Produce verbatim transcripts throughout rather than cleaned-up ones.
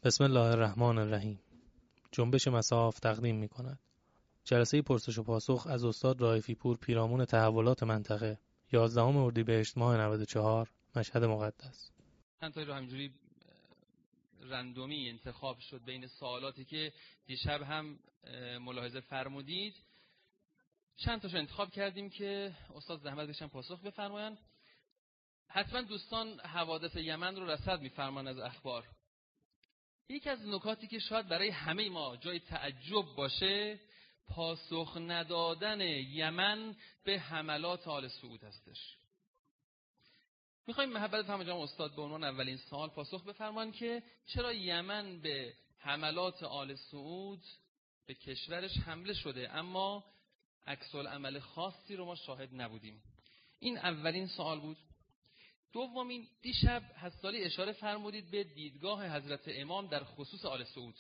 بسم الله الرحمن الرحیم. جنبش مصاف تقدیم می کند. جلسه پرسش و پاسخ از استاد رائفی پور، پیرامون تحولات منطقه، یازدهم اردیبهشت ماه نود و چهار، مشهد مقدس. چند تایی رو همینجوری رندومی انتخاب شد بین سوالاتی که دیشب هم ملاحظه فرمودید. چند تاشو انتخاب کردیم که استاد زحمت بکشن پاسخ بفرمایند. حتما دوستان حوادث یمن رو رصد می‌فرمان از اخبار. یکی از نکاتی که شاید برای همه ما جای تعجب باشه، پاسخ ندادن یمن به حملات آل سعود هستش. میخوایم محبت فهم جناب استاد به عنوان اولین سوال پاسخ بفرمایند که چرا یمن به حملات آل سعود به کشورش حمله شده اما عکس العمل خاصی رو ما شاهد نبودیم. این اولین سوال بود. دومین، دیشب حسالی اشاره فرمودید به دیدگاه حضرت امام در خصوص آل سعود.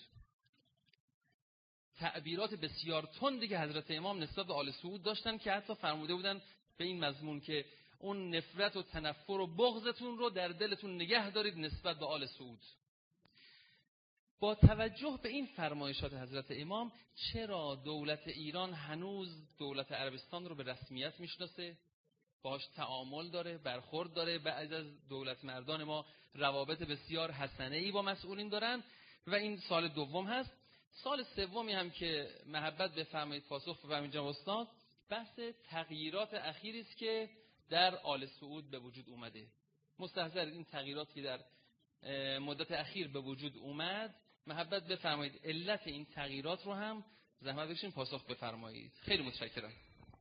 تعبیرات بسیار تندی که حضرت امام نسبت به آل سعود داشتن که حتی فرموده بودن به این مضمون که اون نفرت و تنفر و بغضتون رو در دلتون نگه دارید نسبت به آل سعود. با توجه به این فرمایشات حضرت امام، چرا دولت ایران هنوز دولت عربستان رو به رسمیت میشناسه؟ باهاش تعامل داره، برخورد داره، بعضی از دولت مردان ما روابط بسیار حسنه‌ای با مسئولین دارن و این سال دوم هست. سال سومی هم که محبت بفرمایید پاسخ بفرمایید جناب استاد، بحث تغییرات اخیری است که در آل سعود به وجود اومده. مستحضر این تغییراتی که در مدت اخیر به وجود اومد، محبت بفرمایید علت این تغییرات رو هم زحمت بکشین پاسخ بفرمایید. خیلی متشکرم.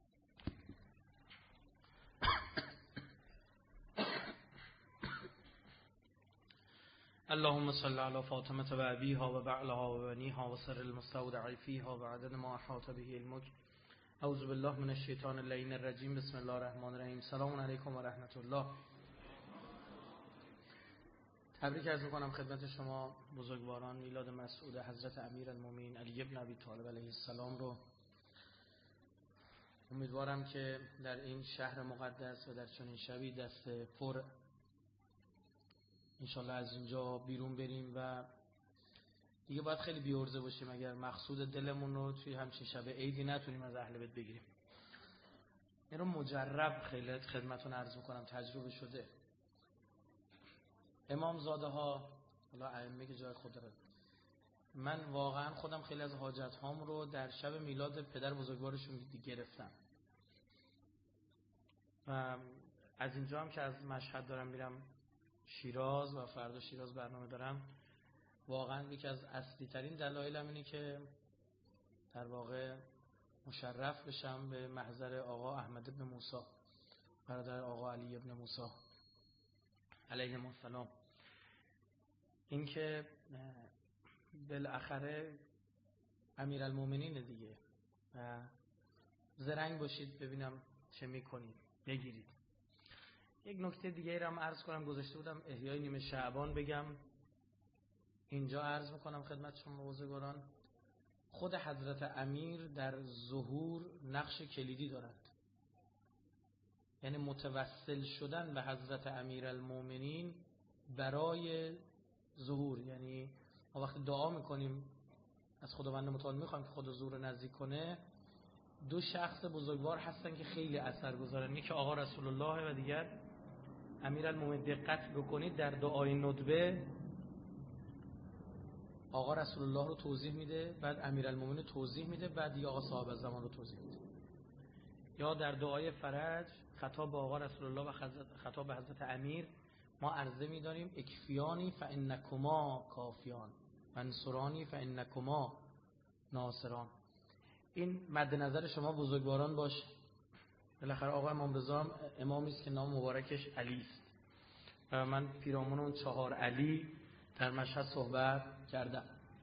اللهم صل علی فاطمه و ابیها و بعلها و بنیها و سر المستودع فیها و عدد ما احاط به علمک. اعوذ بالله من الشیطان اللعین الرجیم. بسم الله الرحمن الرحیم. سلام علیکم و رحمت الله. تبریک عرض می‌کنم خدمت شما بزرگواران میلاد مسعود حضرت امیرالمومنین علی بن ابی طالب علیه السلام رو. امیدوارم که در این شهر مقدس و در چنین شبی دست پر انشالله از اینجا بیرون بریم و دیگه باید خیلی بی‌عرضه باشیم اگر مقصود دلمون رو توی همچین شب عیدی نتونیم از اهل بیت بگیریم. این رو مجرب خیلی خدمتون عرض میکنم، تجربه شده. امام زاده ها، حالا ائمه که جای خود داره، من واقعا خودم خیلی از حاجت هام رو در شب میلاد پدر بزرگوارشون گرفتم و از اینجا هم که از مشهد دارم میرم شیراز و فردا شیراز برنامه دارم، واقعا یکی از اصلی ترین دلایلم اینه که در واقع مشرف بشم به محضر آقا احمد بن موسی، برادر آقا علی بن موسی علیهم السلام. این که بالاخره امیرالمومنین دیگه و زرنگ باشید ببینم چه میکنید، بگیرید. یک نکته دیگه را هم عرض کنم، گذاشته بودم احیای نیمه شعبان بگم، اینجا عرض میکنم خدمت شما بزرگواران. خود حضرت امیر در ظهور نقش کلیدی دارند، یعنی متوسل شدن به حضرت امیرالمومنین برای ظهور. یعنی ما وقتی دعا میکنیم از خداوند متعال میخوایم که خدا ظهور نزدیک کنه، دو شخص بزرگوار هستن که خیلی اثر گذارن، یکی آقا رسول الله و دیگر امیرالمومنین. دقت بکنید در دعای ندبه آقا رسول الله رو توضیح میده، بعد امیرالمومنین رو توضیح میده، بعد دیگه آقا صاحب الزمان رو توضیح میده. یا در دعای فرج خطاب به آقا رسول الله و خطاب به حضرت امیر ما عرضه میداریم اکفیانی فانکما کافیان منصرانی فانکما ناصران. این مد نظر شما بزرگواران باشه. بالاخره آقا امام رضا امامی است که نام مبارکش علی است و من پیرامون اون چهار علی در مشهد صحبت کردم.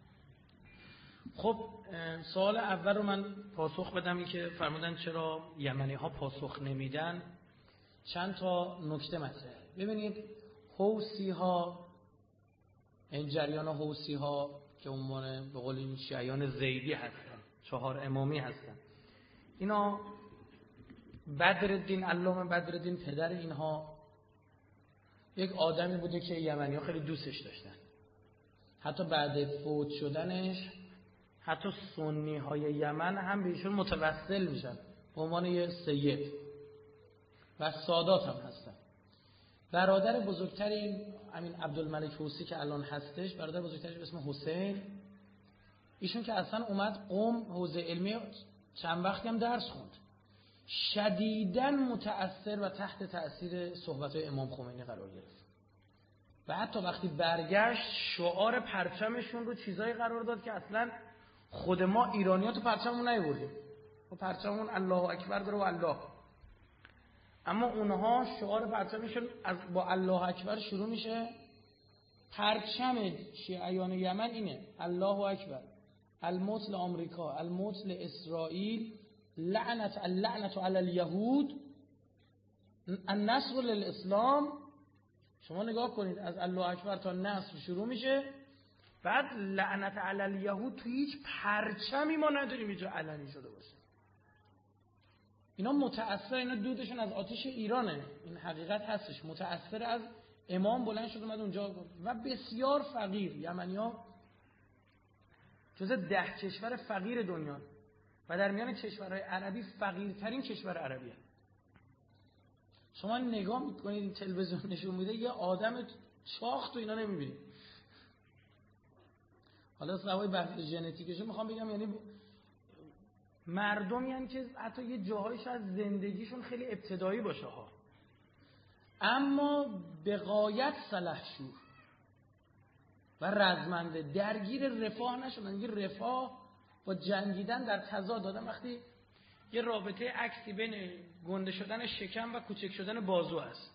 خب سوال اول رو من پاسخ بدم، این که فرمودن چرا یمنی ها پاسخ نمیدن. چند تا نکته مطرحه. ببینید حوثی ها، این جریان حوثی ها که عنوان به قول این شیعیان زیدی هستن، چهار امامی هستن، اینا بدرالدین علامه بدرالدین پدر اینها یک آدمی بوده که یمنی ها خیلی دوستش داشتن. حتی بعد فوت شدنش حتی سنی های یمن هم به ایشون متوسل میشن به عنوان یه سید و سادات هم هستن. برادر بزرگتر این همین عبدالملک حوثی که الان هستش، برادر بزرگترش به اسم حسین، ایشون که اصلا اومد قم حوزه علمی چند وقتی هم درس خوند، شدیداً متأثر و تحت تأثیر صحبت‌های امام خمینی قرار گرفت و حتی وقتی برگشت شعار پرچمشون رو چیزایی قرار داد که اصلا خود ما ایرانی‌ها تو پرچممون نیاوردیم. و پرچممون الله اکبر داره و الله، اما اونها شعار پرچمشون از با الله اکبر شروع میشه. پرچم شیعیان یمن اینه: الله اکبر، الموت لآمریکا، الموت لاسرائیل، لعنت اللعنت علی الیهود، النصر للاسلام. شما نگاه کنید از الله اکبر تا نصر شروع میشه، بعد لعنت علی الیهود تو هیچ پرچمی ما نداریم اینجا علنی شده باشه. اینا متأثر، اینا دودشون از آتش ایرانه، این حقیقت هستش. متأثر از امام بلند شد اومد اونجا و بسیار فقیر. یمنی‌ها جزء ده کشور فقیر دنیا و در میان کشورهای عربی فقیرترین کشور عربی هست. شما نگاه میکنید این تلویزیون نشون میده یه آدم چاق تو اینا نمیبینید. حالا سوای بحث ژنتیکشو میخوام بگم، یعنی مردمی هستن که حتی یه جاهایش از زندگیشون خیلی ابتدایی باشه ها، اما به غایت سلحشور و رزمنده، درگیر رفاه نشدن. یه رفاه با جنگیدن در تضاد دادن. وقتی یه رابطه عکسی بین گنده شدن شکم و کوچک شدن بازو هست،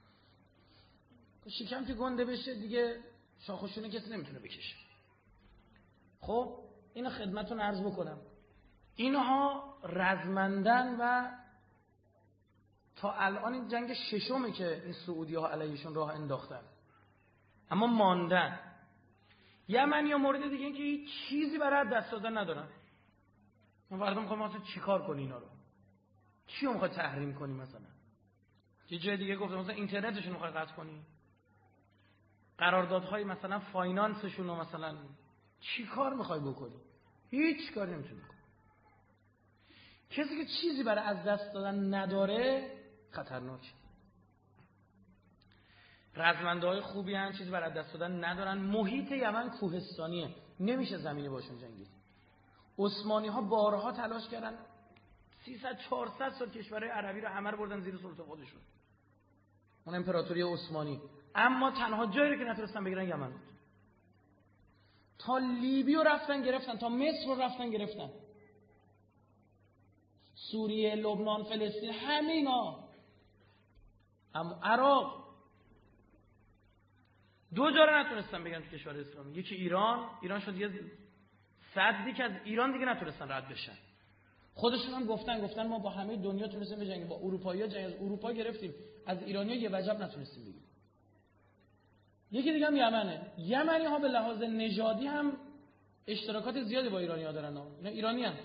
شکم که گنده بشه دیگه شاخوشونه کسی نمیتونه بکشه. خب اینو خدمتتون عرض بکنم، اینها رزمندن و تا الان این جنگ ششمه که این سعودی ها علیهشون راه انداختن، اما ماندن. یمنی ها مورد دیگه این که هیچ چیزی برای دست دادن ندارن. من فردا میخوام مثلا چیکار کنی اینا رو؟ چی رو میخوای تحریم کنی؟ مثلا یه جای دیگه گفتم مثلا اینترنتشون میخوای قطع کنی، قراردادهای مثلا فاینانسشون رو مثلا چی کار میخوای بکنی؟ هیچ کاری نمیتونی بکنی. کسی که چیزی برای از دست دادن نداره خطرناکه. رزمنده های خوبی هن، چیزی برای از دست دادن ندارن. محیط یمن کوهستانیه، نمیشه زمینی باشون جنگید. عثمانی ها بارها تلاش کردن، سیصد چهارصد سال کشورهای عربی رو همه رو بردن زیر سلطه خودشون، اون امپراتوری عثمانی، اما تنها جایی رو که نتونستن بگیرن یمن بود. تا لیبی رو رفتن گرفتن، تا مصر رو رفتن گرفتن، سوریه، لبنان، فلسطین، همه اینا. اما عراق دو جا رو نتونستن بگن تو کشور اسلامی. یکی ایران، ایران شد یه صدی که از ایران دیگه نتونستن رد بشن. خودشون هم گفتن گفتن ما با همه دنیا تونستیم بجنگیم، با اروپایی‌ها جنگ از اروپا گرفتیم، از ایرانی‌ها یه وجب نتونستیم بگیریم. یکی دیگه هم یمنه. یمنی ها به لحاظ نژادی هم اشتراکات زیادی با ایرانی ها دارن. اینا ایرانی هم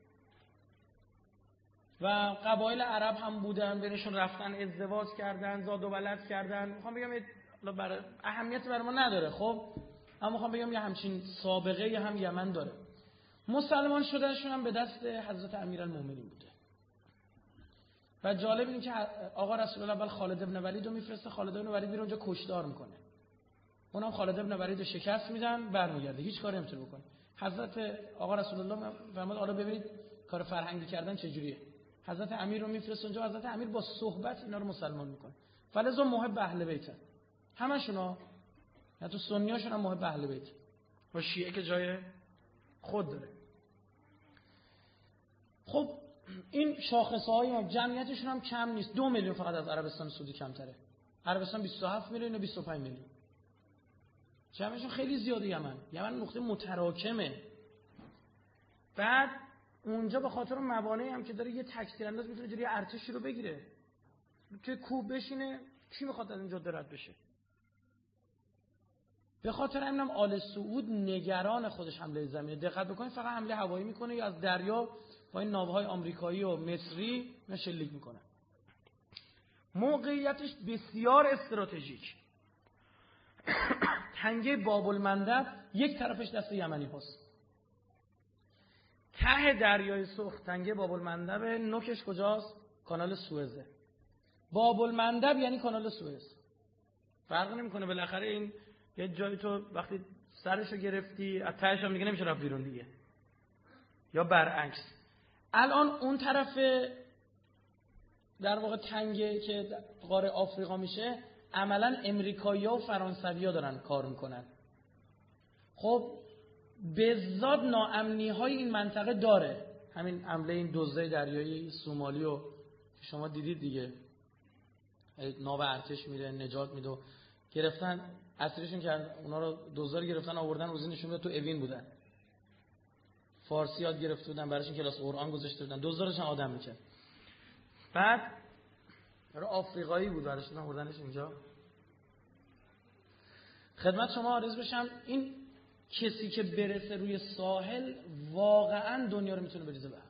و قبایل عرب هم بودن، بینشون رفتن ازدواج کردن، زاد و ولد کردن. میخوام بگم برای اهمیت برای ما نداره، خب اما میخوام بگم یه همچین سابقه هم یمن داره. مسلمان شدنشون هم به دست حضرت امیرالمومنین بوده. و جالب اینه که آقا رسول الله اول خالد ابن ولید رو میفرسته، خالد ابن ولید میره اونجا کشتار میکنه، اونم خالد ابن ولید رو شکست میدن، برمیگرده، هیچ کاری نمیتونه بکنه. حضرت آقا رسول الله فرمود حالا ببینید کار فرهنگی کردن چجوریه. حضرت امیر رو میفرسته اونجا، حضرت امیر با صحبت اینا رو مسلمان میکنه. فلذا محب اهل بیت همشونا، یا تو سنیاشون هم محب اهل بیت و شیعه که جای خود داره. خب این شاخصه‌های جمعیتشون هم کم نیست، دو میلیون فقط از عربستان سعودی کمتره. عربستان بیست و هفت میلیون و بیست و پنج میلیون، جمعیتشون خیلی زیاده. یمن یمن نقطه متراکمه. بعد اونجا به خاطر موانعی هم که داره یه تکثیر انداز میتونه جلوی ارتش رو بگیره، توی کوه بشینه، کی میخواد از اینجا درد بشه؟ به خاطر همینم آل سعود نگران خودش حمله زمینی. دقت بکنید فقط حمله هوایی میکنه یا از دریا با این ناوهای آمریکایی و مصری نشلیک میکنه. موقعیتش بسیار استراتژیک. تنگه باب المندب یک طرفش دست یمنی هست. ته دریای سرخ تنگه باب المندب، نوکش کجاست؟ کانال سوئزه. باب المندب یعنی کانال سوئز. فرق نمیکنه، بالاخره این یه جایی تو وقتی سرشو گرفتی از تهش هم دیگه نمیشه رفت بیرون دیگه، یا برعکس. الان اون طرف در واقع تنگه که قاره آفریقا میشه، عملا امریکایی‌ها و فرانسوی‌ها دارن کار میکنن. خب بزاد ناامنی‌های این منطقه داره، همین حمله این دزدای دریایی سومالی و که شما دیدید دیگه، ناو ارتش میره نجات میده، گرفتن اسیرشون کرد، اونا رو دزدا رو گرفتن آوردن اوزینشون رو تو اوین بودن، فارسی یاد گرفته بودن، براشون کلاس قرآن گذاشته بودن، دزدارشون آدم میکرد. بعد برای آفریقایی بود براشون آوردنش اینجا. خدمت شما عرض بشم این کسی که برسه روی ساحل واقعا دنیا رو میتونه بریزه به هم.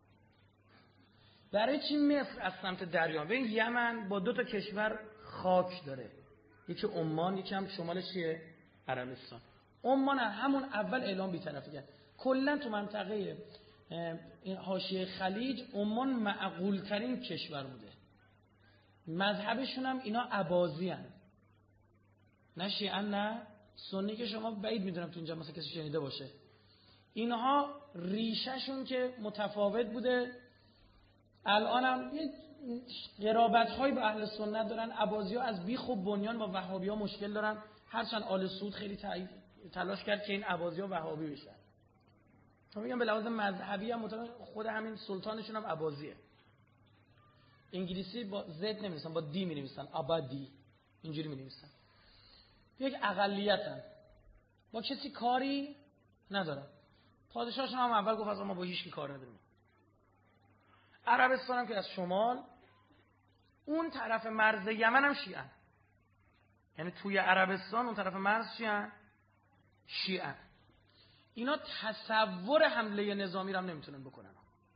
برای چی مصر از سمت دریا؟ ببین یمن با دو تا کشور خاک داره، یکی عمان، یکی هم شمالش چیه؟ عربستان. عمان همون اول اعلام بی‌طرفی کرد. کلا تو منطقه این حاشیه خلیج عمان معقول ترین کشور بوده. مذهبشون هم اینا عباسی هن، نه شیعه نه سنی که شما بعید میدونم تو اینجا مثلا کسی شنیده باشه. اینها ریشهشون که متفاوت بوده، الان هم قرابت هایی با اهل سنت دارن. عباسی ها از بیخ و بنیان با وهابی ها مشکل دارن، هرچند آل سعود خیلی تلاش کرد که این عباسی ها وهابی بشن. تا میگم به لحاظ مذهبی هم مطمئن خود همین سلطانشون هم عباسیه. انگلیسی با زد نمی‌نویسن، با دی می‌نویسن، آبادی اینجوری می‌نویسن. یک اقلیتن، با کسی کاری ندارن. پادشاهشون هم اول گفت ما با هیچ کی کار نداریم. عربستان هم که از شمال اون طرف مرز یمن هم شیعه، یعنی توی عربستان اون طرف مرز شیعه شیعه. اینا تصور حمله نظامی رو هم نمیتونن بکنن،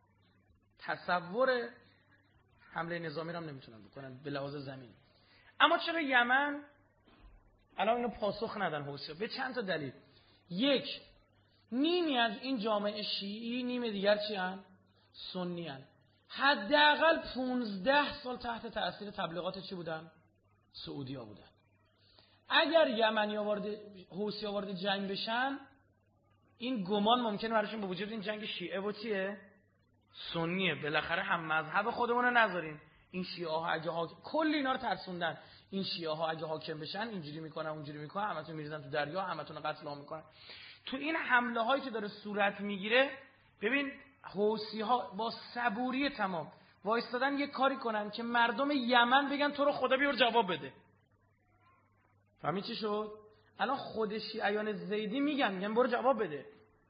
تصور حمله نظامی رو هم نمیتونن بکنن به لحاظ زمین. اما چرا یمن الان اینو پاسخ ندن حوثی‌ها؟ به چند تا دلیل. یک، نیمی از این جامعه شیعی، نیم دیگر چی هن؟ سنی هن. حداقل پونزده سال تحت تأثیر تبلیغات چی بودن؟ سعودی‌ها بودن. اگر یمنی‌ها وارد حوثی‌ها وارد جنگ بشن، این گمان ممکنه براشون به وجود این جنگ شیعه و چیه؟ سنیه. بالاخره هم مذهب خودمون رو نذاریم. این شیعه ها اگه حاکم، کل اینا رو ترسوندن، این شیعه ها اگه حاکم بشن اینجوری میکنن اونجوری میکنن، همتون میریزن تو دریا، همتون رو قتل عام میکنن. تو این حمله هایی که داره صورت میگیره، ببین حوثی ها با صبوری تمام وایستادن یه کاری کنن که مردم یمن بگن تو رو خدا بیار جواب بده. فهمی چی شد؟ الان خود شیعیان زیدی میگن میگن برو جواب بده.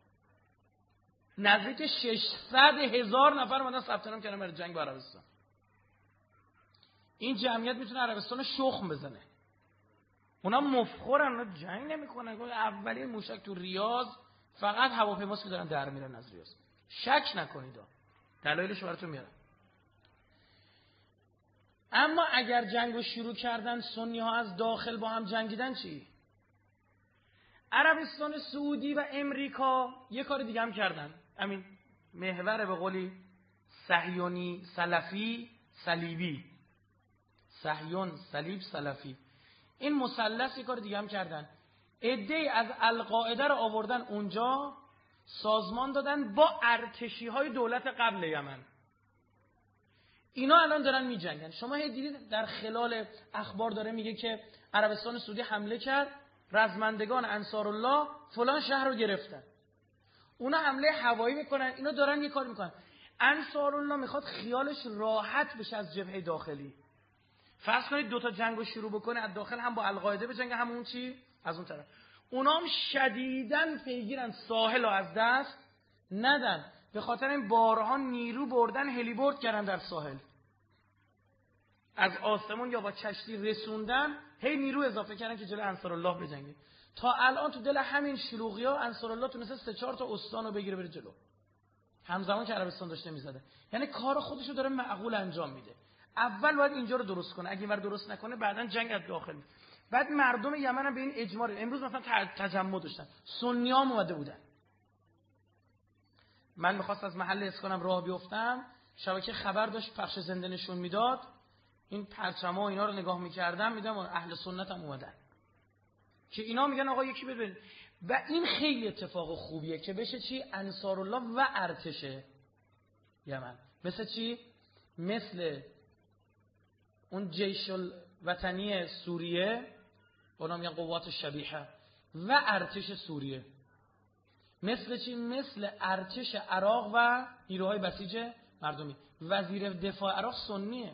نزدیک ششصد هزار نفر اومدن ثبت نام کردن برای جنگ با عربستان. این جمعیت میتونه عربستان رو شخم بزنه. اونا مفخورن، اونا جنگ نمیکنن. اولین موشک تو ریاض فقط هواپیماست که دارن در میرن از ریاض. شک نکنید، دلایلش براتون میارم. اما اگر جنگو شروع کردن سنی ها از داخل با هم جنگیدن چی؟ عربستان سعودی و امریکا یه کار دیگه هم کردن. همین محور به قولی صهیونی سلفی صلیبی، صهیون صلیب سلفی، این مثلث یه کار دیگه هم کردن. عده‌ای از القاعده رو آوردن اونجا، سازمان دادن با ارتشی های دولت قبل یمن. اینا الان دارن می جنگن. شما هی دیدید در خلال اخبار داره میگه که عربستان سعودی حمله کرد، رزمندگان انصارالله فلان شهر رو گرفتن. اونا حمله هوایی میکنن. اینا دارن یه کار میکنن. انصارالله میخواد خیالش راحت بشه از جبهه داخلی. فرض کنید دو تا جنگو شروع بکنه، از داخل هم با القاعده بجنگه، هم اون چی از اون طرف. اونا هم شدیداً پیگیرن ساحل رو از دست ندن. به خاطر این بارها نیرو بردن، هلیبورد کردن در ساحل، از آسمون یا با کشتی رسوندن، هی نیرو اضافه کردن که جلوی انصارالله بجنگه. تا الان تو دل همین شلوغی‌ها انصارالله تونسته سه چهار تا استان رو بگیره بره جلو، همزمان که عربستان داشته میزده. یعنی کار خودشو داره معقول انجام میده. اول باید اینجا رو درست کنه، اگه اینور درست نکنه بعداً جنگ از داخل. بعد مردم یمن هم به این اجماع، امروز مثلا تجمع داشتن، سنی ها اومده بودن. من میخواست از محل اسکانم راه بیفتم، شبکه خبر داشت پخش زنده نشون میداد، این پرچما و اینا رو نگاه میکردم، میدم اهل سنت هم اومدن که اینا میگن آقا یکی ببین. و این خیلی اتفاق خوبیه که بشه چی؟ انصارالله و ارتش یمن. مثل چی؟ مثل اون جیش الوطنی سوریه، اونا میگن قوات شبیحه، و ارتش سوریه. مثل چی؟ مثل ارتش عراق و نیروهای بسیج مردمی. وزیر دفاع عراق سنیه.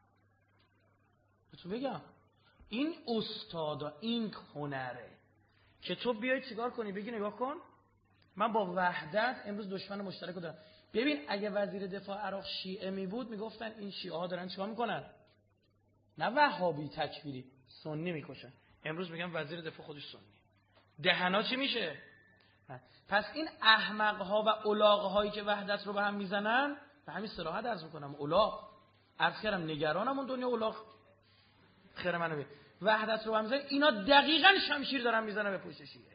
تو بگم این استادا، این هنره که تو بیای چیکار کنی؟ بگی نگاه کن من با وحدت امروز دشمن مشترک دارم. ببین اگه وزیر دفاع عراق شیعه می بود میگفتن این شیعه ها دارن چیکار میکنن؟ نه وهابی تکفیری، سنی میکشن. امروز میگن وزیر دفاع خودش سنی. دهنا چی میشه؟ پس این احمق ها و الاغ هایی که وحدت رو به هم میزنن، به همین صراحت عرض میکنم الاغ، عرض کردم نگرانم اون دنیا الاغ خیر منو بی وحدت رو به هم میزنن. اینا دقیقاً شمشیر دارن میزنن به پشت شیعه،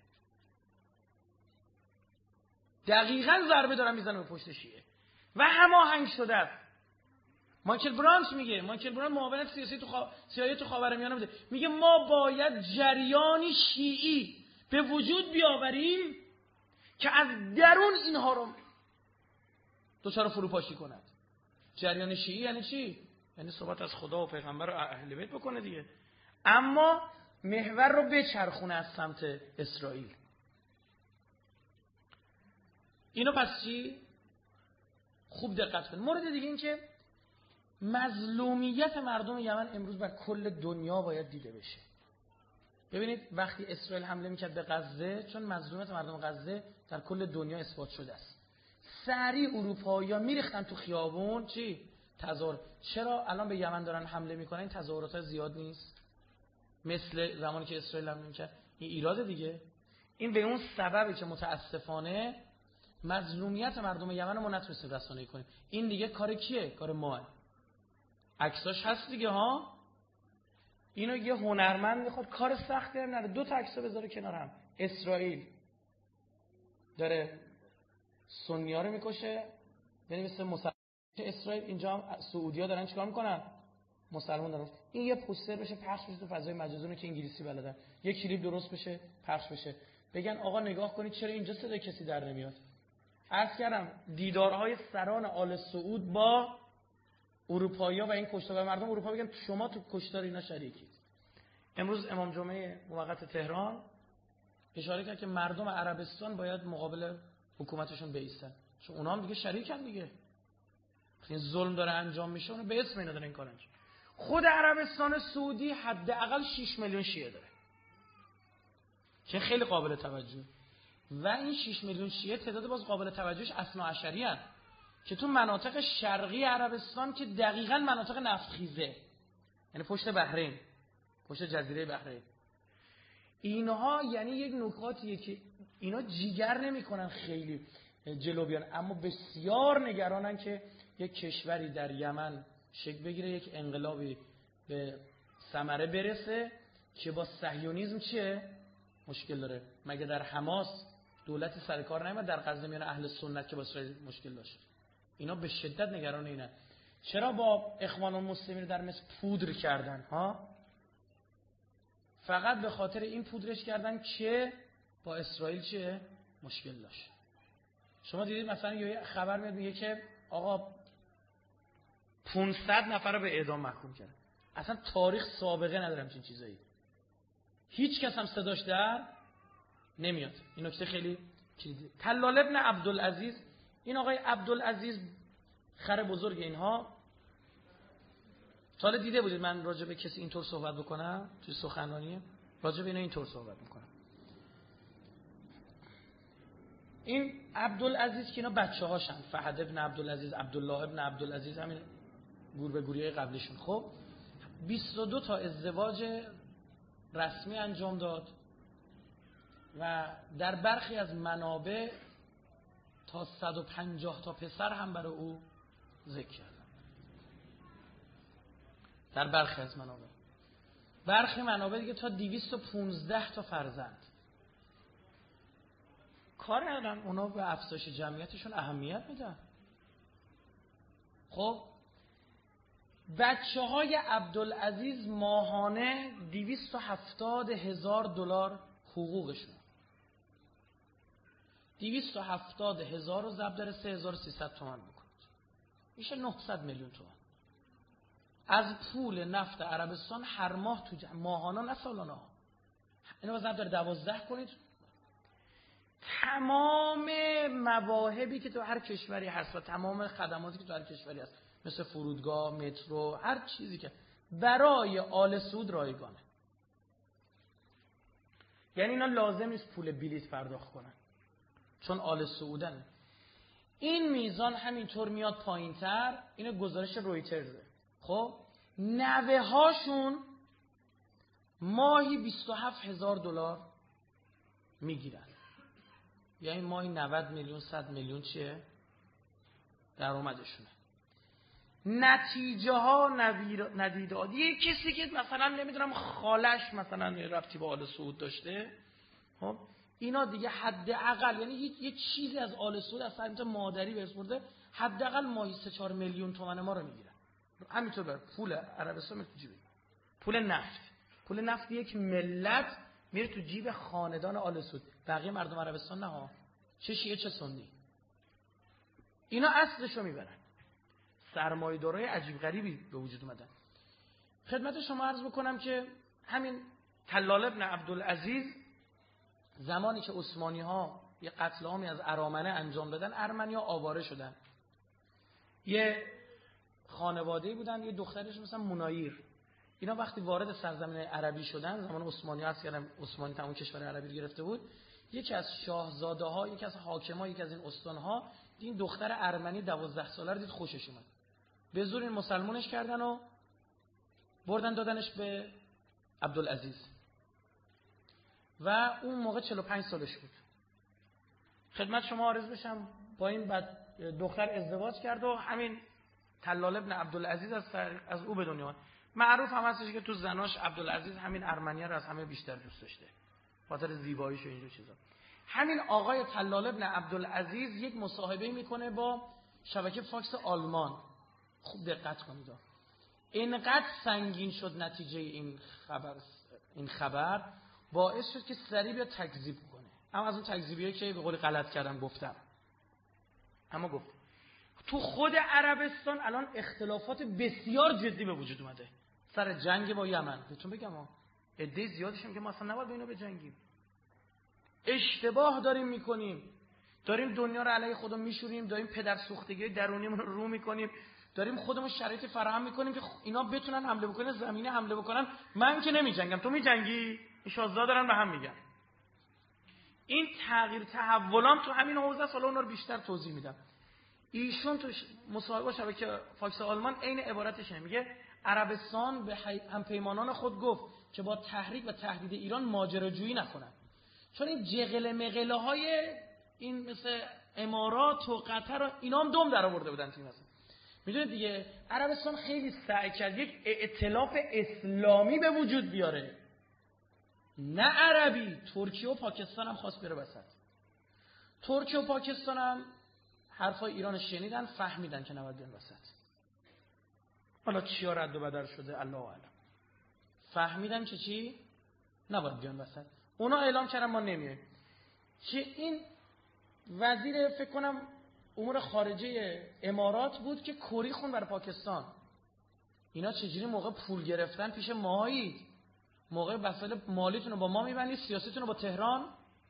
دقیقاً ضربه دارن میزنن به پشت شیعه و هماهنگ شده است. مایکل برانت میگه، مایکل برانت معاون سیاسی تو خوا... سیاسی تو خاورمیانه میگه میگه ما باید جریانی شیعی به وجود بیاوریم که از درون اینها رو دچار فروپاشی کند. جریان شیعی یعنی چی؟ یعنی صحبت از خدا و پیغمبر و اهل بیت بکنه دیگه، اما محور رو بچرخونه از سمت اسرائیل. اینو پس چی؟ خوب دقت کن. مورد دیگه این که مظلومیت مردم یمن امروز بر کل دنیا باید دیده بشه. ببینید وقتی اسرائیل حمله میکرد به غزه، چون مظلومیت مردم غزه در کل دنیا اثبات شده است، سریع اروپایی‌ها میریختن تو خیابون چی؟ تظاهر. چرا الان به یمن دارن حمله میکنن؟ این تظاهرات زیاد نیست مثل زمانی که اسرائیل حمله میکرد؟ این ایراد دیگه. این به اون سببه که متاسفانه مظلومیت مردم یمن ما نتونستیم رسانه‌ای کنیم. این دیگه کار کیه؟ کار ماه. عکساش هست دیگه ها. اینو یه هنرمند میخواد کار سختی هم نره، دو تا عکسو بذاره کنار هم. اسرائیل داره سنی‌ها رو میکشه، یعنی مثل مسلمان اسرائیل، اینجا هم سعودی‌ها دارن چیکار میکنن؟ مسلمان دارن. این یه پوستر بشه پخش بشه تو فضای مجازی که انگلیسی بلدن، یه کلیپ درست بشه پخش بشه، بگن آقا نگاه کنید چرا اینجا صدای کسی در نمیاد. عرض کردم دیدارهای سران آل سعود با اروپایی‌ها و این کشتار، و مردم اروپا بگن شما تو کشتار اینا شریکید. امروز امام جمعه موقت تهران اشاره کرد که مردم عربستان باید مقابل حکومتشون بایستن، چون اونها هم دیگه شریکن دیگه. این ظلم داره انجام میشه، اون به اسم اینا داره این کارو انجام. خود عربستان سعودی حداقل شش میلیون شیعه داره که خیلی قابل توجه، و این شش میلیون شیعه تعداد باز قابل توجهش اثناعشری هستند که تو مناطق شرقی عربستان که دقیقاً مناطق نفتخیزه، یعنی پشت بحرین، پشت جزیره بحرین، اینها یعنی یک نکاتیه که اینا جیگر نمیکنن خیلی جلو بیان، اما بسیار نگرانن که یک کشوری در یمن شکل بگیره، یک انقلابی به ثمره برسه که با صهیونیسم چیه مشکل داره. مگه در حماس دولت سرکار نمیاد در غزه میان اهل سنت که با اسرائیل مشکل داشت؟ اینا به شدت نگران اینن. چرا با اخوان المسلمین در مصر پودر کردن ها؟ فقط به خاطر این پودرش کردن که با اسرائیل چه مشکل داشت. شما دیدید مثلا یه خبر میاد میگه که آقا پانصد نفر رو به اعدام محکوم کردن. اصلا تاریخ سابقه نداره همچین چیزایی. هیچ کس هم صداش در نمیاد. این نکته خیلی چیزی. طلال ابن عبدالعزیز، این آقای عبدالعزیز خر بزرگ اینها، تا دیده بودید من راجع به کسی اینطور صحبت بکنم توی سخنرانی؟ راجع به اینا اینطور صحبت میکنم. این عبدالعزیز که اینا بچه هاشن، فهد ابن عبدالعزیز، عبدالله ابن عبدالعزیز، همین گور به گوریه قبلیشون. خب بیست و دو تا ازدواج رسمی انجام داد و در برخی از منابع تا صد و پنجاه تا پسر هم برای او ذکر کردن در برخی از منابع. برخی منابع دیگه تا دویست و پانزده تا فرزند. کار ندارن، اونا به افزایش جمعیتشون اهمیت میدن. خب بچه های عبدالعزیز ماهانه دویست و هفتاد هزار دلار حقوقشون، دویست و هفتاد هزار رو ضرب در سه هزار و سیصد تومان بکنید میشه نهصد میلیون تومان از پول نفت عربستان هر ماه تو جمع. ماهانه نه سالانه ها. اینو ضرب در دوازده کنید. تمام مواهبی که تو هر کشوری هست و تمام خدماتی که تو هر کشوری هست مثل فرودگاه، مترو، هر چیزی که برای آل سعود رایگانه، یعنی اینا لازم نیست پول بلیط پرداخت کنن چون آل سعودن. این میزان همینطور میاد پایینتر. اینو گزارش رویترزه. خب نوه هاشون ماهی بیست و هفت هزار دلار میگیرن، یعنی ماهی نود میلیون صد میلیون چیه درآمدشونه. نتیجه ها ندیداد. یه کسی که مثلا نمیدونم خالش مثلا ربطی با آل سعود داشته، خب اینا دیگه حداقل یعنی یه چیزی از آل سعود از سمت مادری بسپرده، حداقل ماهی سه چهار میلیون تومان ما رو میگیرن. همینطور بر پول عربستان میره تو جیب. پول نفت، پول نفت یک ملت میره تو جیب خاندان آل سعود، بقیه مردم عربستان نه ها، چه شیعه چه سنی. اینا اصلشو میبرن. سرمایه‌دارای عجیب غریبی به وجود اومدن. خدمت شما عرض بکنم که همین طلال ابن عبدالعزیز زمانی که عثمانی ها یه قتل عامی از ارامنه انجام دادن، ارمنی‌ها آواره شدن. یه خانواده‌ای بودن، یه دخترش مثلا منایر. اینا وقتی وارد سرزمین عربی شدن، زمان عثمانی ها هست، عثمانی تمام کشور عربی رو گرفته بود، یکی از شاهزاده ها، یکی از حاکما، یکی از این استان ها این دختر ارمنی دوازده ساله رو دید، خوشش اومد. به زور این مسلمانش کردن و بردن دادنش به عبدالعزیز و اون موقع چهل و پنج سالش بود. خدمت شما عرض بشم با این بعد دختر ازدواج کرد و همین طلال ابن عبدالعزیز از از او به دنیا اومد. معروف هم هستش که تو زناش عبدالعزیز همین ارمنی‌ها رو از همه بیشتر دوست داشته، خاطر زیباییش و اینجور چیزا. همین آقای طلال ابن عبدالعزیز یک مصاحبه میکنه با شبکه فاکس آلمان. خوب دقت کنید. اینقدر سنگین شد نتیجه این خبر این خبر باعث شد که سریع بیا تکذیب کنه. اما از اون تکذیبیایی که به قول غلط کردم گفتم، اما گفت تو خود عربستان الان اختلافات بسیار جدی به وجود اومده سر جنگ با یمن. بهتون بگم ها، عده زیادشون که ما اصلا نباید با اینا بجنگیم، اشتباه داریم میکنیم، داریم دنیا رو علیه خودمون میشوریم، داریم پدر سوختگی درونیمون رو رو میکنیم، داریم خودمون شرایط فراهم میکنیم که اینا بتونن حمله بکنن، زمینه حمله بکنن. من که نمیجنگم، تو میجنگی؟ این شاهزاده دارن به هم میگن. این تغییر تحولام تو همین حوزه است، حالا اونا رو بیشتر توضیح میدم. ایشون تو مصاحبه شبکه فاکس آلمان عین عبارتش میگه عربستان به همپیمانان خود گفت که با تحریک و تهدید ایران ماجراجویی نکنن، چون این جغل مغله های این مثل امارات و قطر و اینا هم دم در آورده بودن تو این مثلا. میدونید دیگه عربستان خیلی سعی کرد یک ائتلاف اسلامی به وجود بیاره، نه عربی. ترکیه و پاکستان هم خواست بره وسط. ترکیه و پاکستان هم حرفای ایران شنیدن، فهمیدن که نباید بیان وسط. حالا چیا رد و بدل شده الله اعلم. فهمیدن که چی نباید بیان وسط. اونا اعلام کردن ما نمیایم. چه این وزیر فکر کنم امور خارجه امارات بود که کری خون برای پاکستان. اینا چجوری موقع پول گرفتن پیش ماهایید، موقع وسایل مالیتون رو با ما میبندید، سیاستتون رو با تهران،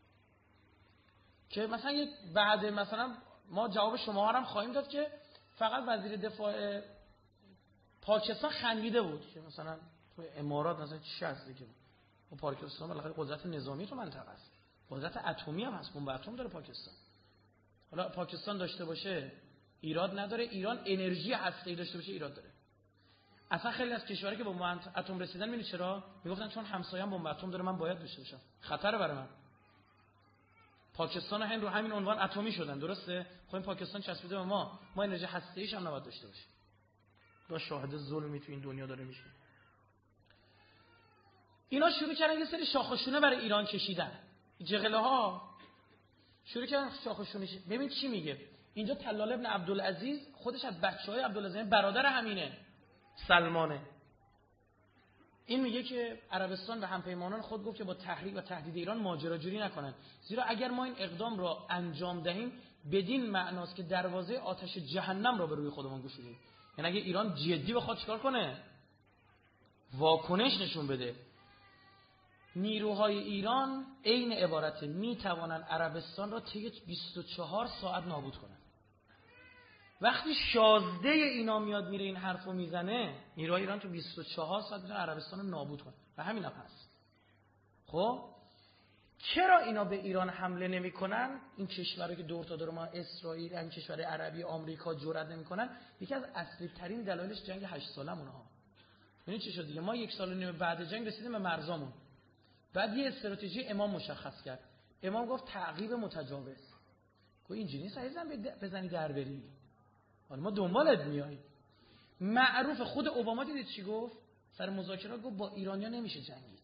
که مثلا یک بعد مثلا ما جواب شما هم خواهیم داد که فقط وزیر دفاع پاکستان خندیده بود که مثلا تو امارات مثلا چی هست دیگه. و پاکستان بالاخره قدرت نظامی تو منطقه است، قدرت اتمی هم هست، بمب اتم داره پاکستان. حالا پاکستان داشته باشه ایراد نداره، ایران انرژی هسته‌ای داشته باشه ایراد داره. اصلا خیلی از کشورها که با بمب اتم رسیدن می‌بینید چرا؟ میگفتن چون همسایه‌ام بمب اتم داره من باید داشته باشم، خطر برای من. پاکستان و هند رو همین عنوان اتمی شدن، درسته؟ خب این پاکستان چسبیده به ما، ما انرژی هسته‌ایش هم نباید داشته باشیم. با شاهد ظلمی تو این دنیا داره میشه. اینا شروع کردن یه سری شاخشونه برای ایران کشیدن. جغله ها شروع کردن شاخشونه. ببین چی میگه اینجا. طلال ابن عبدالعزیز خودش از بچهای عبدالعزیز برادر همینه، سلمانه. این میگه که عربستان به همپیمانان خود گفت که با تحریک و تهدید ایران ماجراجویی نکنند، زیرا اگر ما این اقدام را انجام دهیم بدین معناست که دروازه آتش جهنم را به روی خودمان گشودیم. یعنی اگه ایران جدی بخواد چیکار کنه؟ واکنش نشون بده. نیروهای ایران عین عبارت میتوانند عربستان را طی بیست و چهار ساعت نابود کنند. وقتی شازده اینا میاد میره این حرفو میزنه، نیروهای ایران تو بیست و چهار ساعت میتونه عربستان رو نابود کنه و همین هم هست. خب چرا اینا به ایران حمله نمیکنن؟ این کشورایی که دور تا دور ما، اسرائیل، این کشور عربی، آمریکا جرئت نمیکنن. یکی از اصلی ترین دلایلش جنگ هشت سالمونه ها. ببین چی شد دیگه. ما یک سال و نیم بعد جنگ رسیدیم به مرزامون. بعد یه استراتژی امام مشخص کرد. امام گفت تعقیب متجاوز. گفت اینجوری نیست عزیزم بزنی در بری. حالا ما دنبالت میاییم. معروف خود اوباما دیدید چی گفت؟ سر مذاکرات گفت با ایرانیا نمیشه جنگید.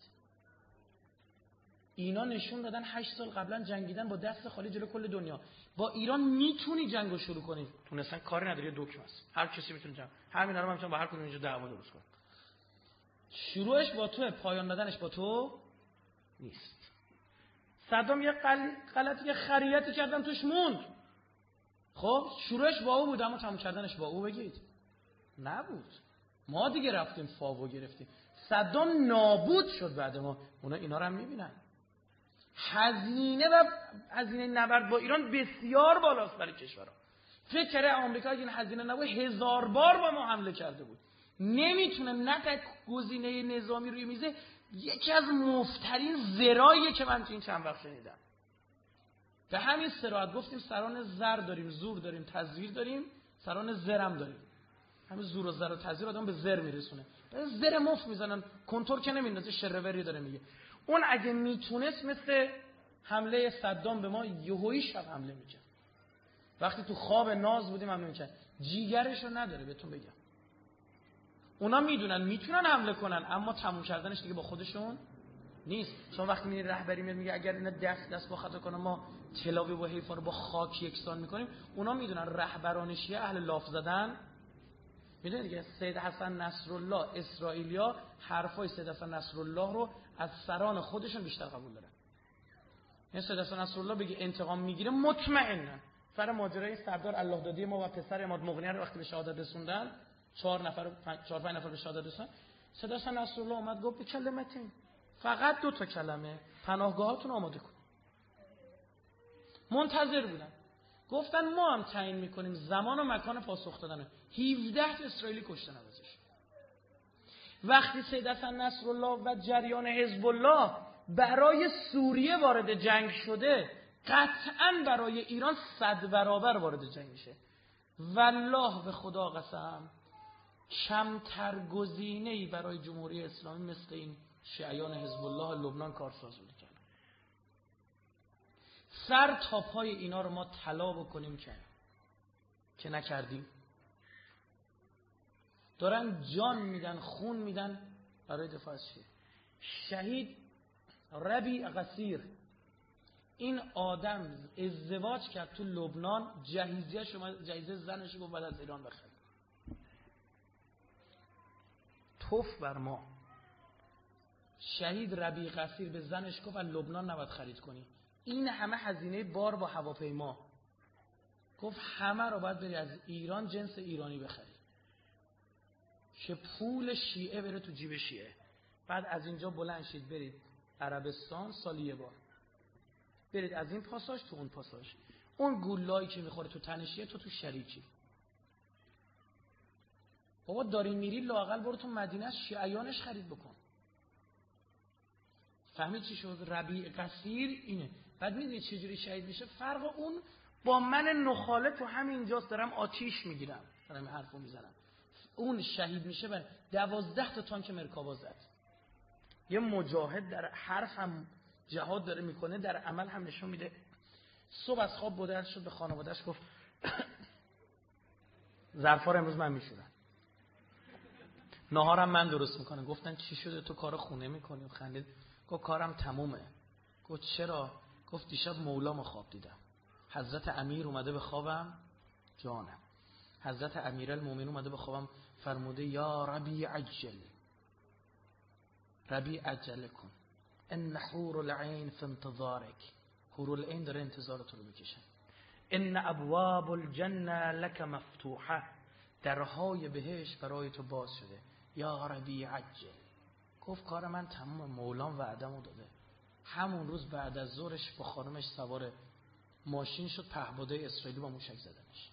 اینا نشون دادن هشت سال قبلا جنگیدن با دست خالی جلو کل دنیا. با ایران میتونی جنگو شروع کنی. تونستن کاری نداری، دکمه است. هر کسی میتونه جنگ. همین الان میتونن با هر کدوم اینجا دعوا درست کنن. شروعش با تو، پایان دادنش با تو نیست. صدام یه غلطی یه خریتی کردن توش موند. خب شروعش با او بود اما تموم کردنش با او بگید نبود. ما دیگه رفتیم فاو گرفتیم. صدام نابود شد بعد ما. اونا اینا رو هم میبینن. هزینه و هزینه نبرد با ایران بسیار بالاست برای کشورها. فکر کنه آمریکا اگه این هزینه نبود هزار بار با ما حمله کرده بود. نمیتونه. نه گزینه نظامی روی میزه. یکی از مفترین زراییه که من تو این چند وقت شنیدم. به همین صراحت گفتیم سران زر داریم، زور داریم، تزویر داریم، سران زرم داریم. همین زور و زر و تزویر آدم به زر میرسونه. زر مفت میزنن، کنتور که نمیندازه، شروری داره میگه. اون اگه میتونست مثل حمله صدام به ما یهویی شب حمله میکرد. وقتی تو خواب ناز بودیم حمله میکرد. جیگرشو نداره بهتون بگم. اونا میدونن میتونن حمله کنن اما تموم کردنش دیگه با خودشون نیست. چون وقتی می رهبری میاد میگه اگر اینا دست دست با خطا کنن ما تلاوی و حیفا رو با خاک یکسان میکنیم. اونا میدونن رهبران شیعه اهل لاف زدن. میدونید دیگه سید حسن نصرالله اسرائیلیا حرفای سید حسن نصرالله رو از سران خودشون بیشتر قبول دارن. این سید حسن نصرالله بگه انتقام میگیره مطمئنن. سر ماجرای سردار الله دادی ما و پسر اماد مغنی رو وقتی به شهادت رسوندن، چهار نفر چهار پنج نفر به شهادت رسوندن، سید حسن نصرالله اومد گفت به کلمتین، فقط دو تا کلمه، پناهگاهاتون آماده کن. منتظر بودن. گفتن ما هم تعیین میکنیم زمان و مکان پاسخ دادن. هفده تا اسرائیلی کشتن ازش. وقتی سید حسن نصرالله و جریان حزب الله برای سوریه وارد جنگ شده، قطعاً برای ایران صد برابر وارد جنگ میشه. والله به خدا قسم کمتر گزینه‌ای برای جمهوری اسلامی مثل این شیعیان حزب الله لبنان کارسازی کردن. سر تا پای اینا رو ما طلا بکنیم که که نکردیم. دارن جان میدن، خون میدن برای دفاع از شیعه. شهید ربیع قصیر، این آدم ازدواج کرد تو لبنان، جهیزیه شما جهیزیه زنش رو بعد از ایران بخرید. توف بر ما. شهید ربیع قصیر به زنش گفت از لبنان نباید خرید کنی. این همه هزینه بار با هواپیما. گفت همه رو باید بری از ایران جنس ایرانی بخری که پول شیعه بره تو جیب شیعه. بعد از اینجا بلند شید برید عربستان سالی یه بار. برید از این پاساژ تو اون پاساژ. اون گولایی که میخوره تو تن شیعه تو تو شریکی. بابا داری میری لااقل برو تو مدینه از شیعیانش خرید بکن. فهمید چی شد؟ ربیع قصیر اینه. بعد میدونید چجوری شهید میشه؟ فرق اون با من نخاله تو همینجاست، دارم آتیش میگیرم، دارم حرفو میزنم. اون شهید میشه بر دوازده تا تانک مرکاوا زد. یه مجاهد در حرف هم جهاد داره میکنه، در عمل هم نشون میده. صبح از خواب بلند شد به خانواده‌اش گفت ظرفا رو امروز من میشورم. ناهارم من درست میکنم. گفتن چی شده تو کار خونه میکنی؟ خندید گفت کارم تمومه. گفت چرا؟ گفت دیشب مولامو خواب دیدم، حضرت امیر اومده به خوابم، جانم حضرت امیرالمومنین اومده به خوابم فرموده یا ربی عجل، ربی عجل کن، ان حور العین فی انتظارک، حور العین داره انتظار تو رو میکشن، ان ابواب الجنه لک مفتوحه، درهای بهشت برای تو باز شده، یا ربی عجل. گفت کار من تمام، مولام وعدمو داده. همون روز بعد از ظهرش با خانمش سوار ماشین شد، پهپادهای اسرائیلی با موشک زدنش.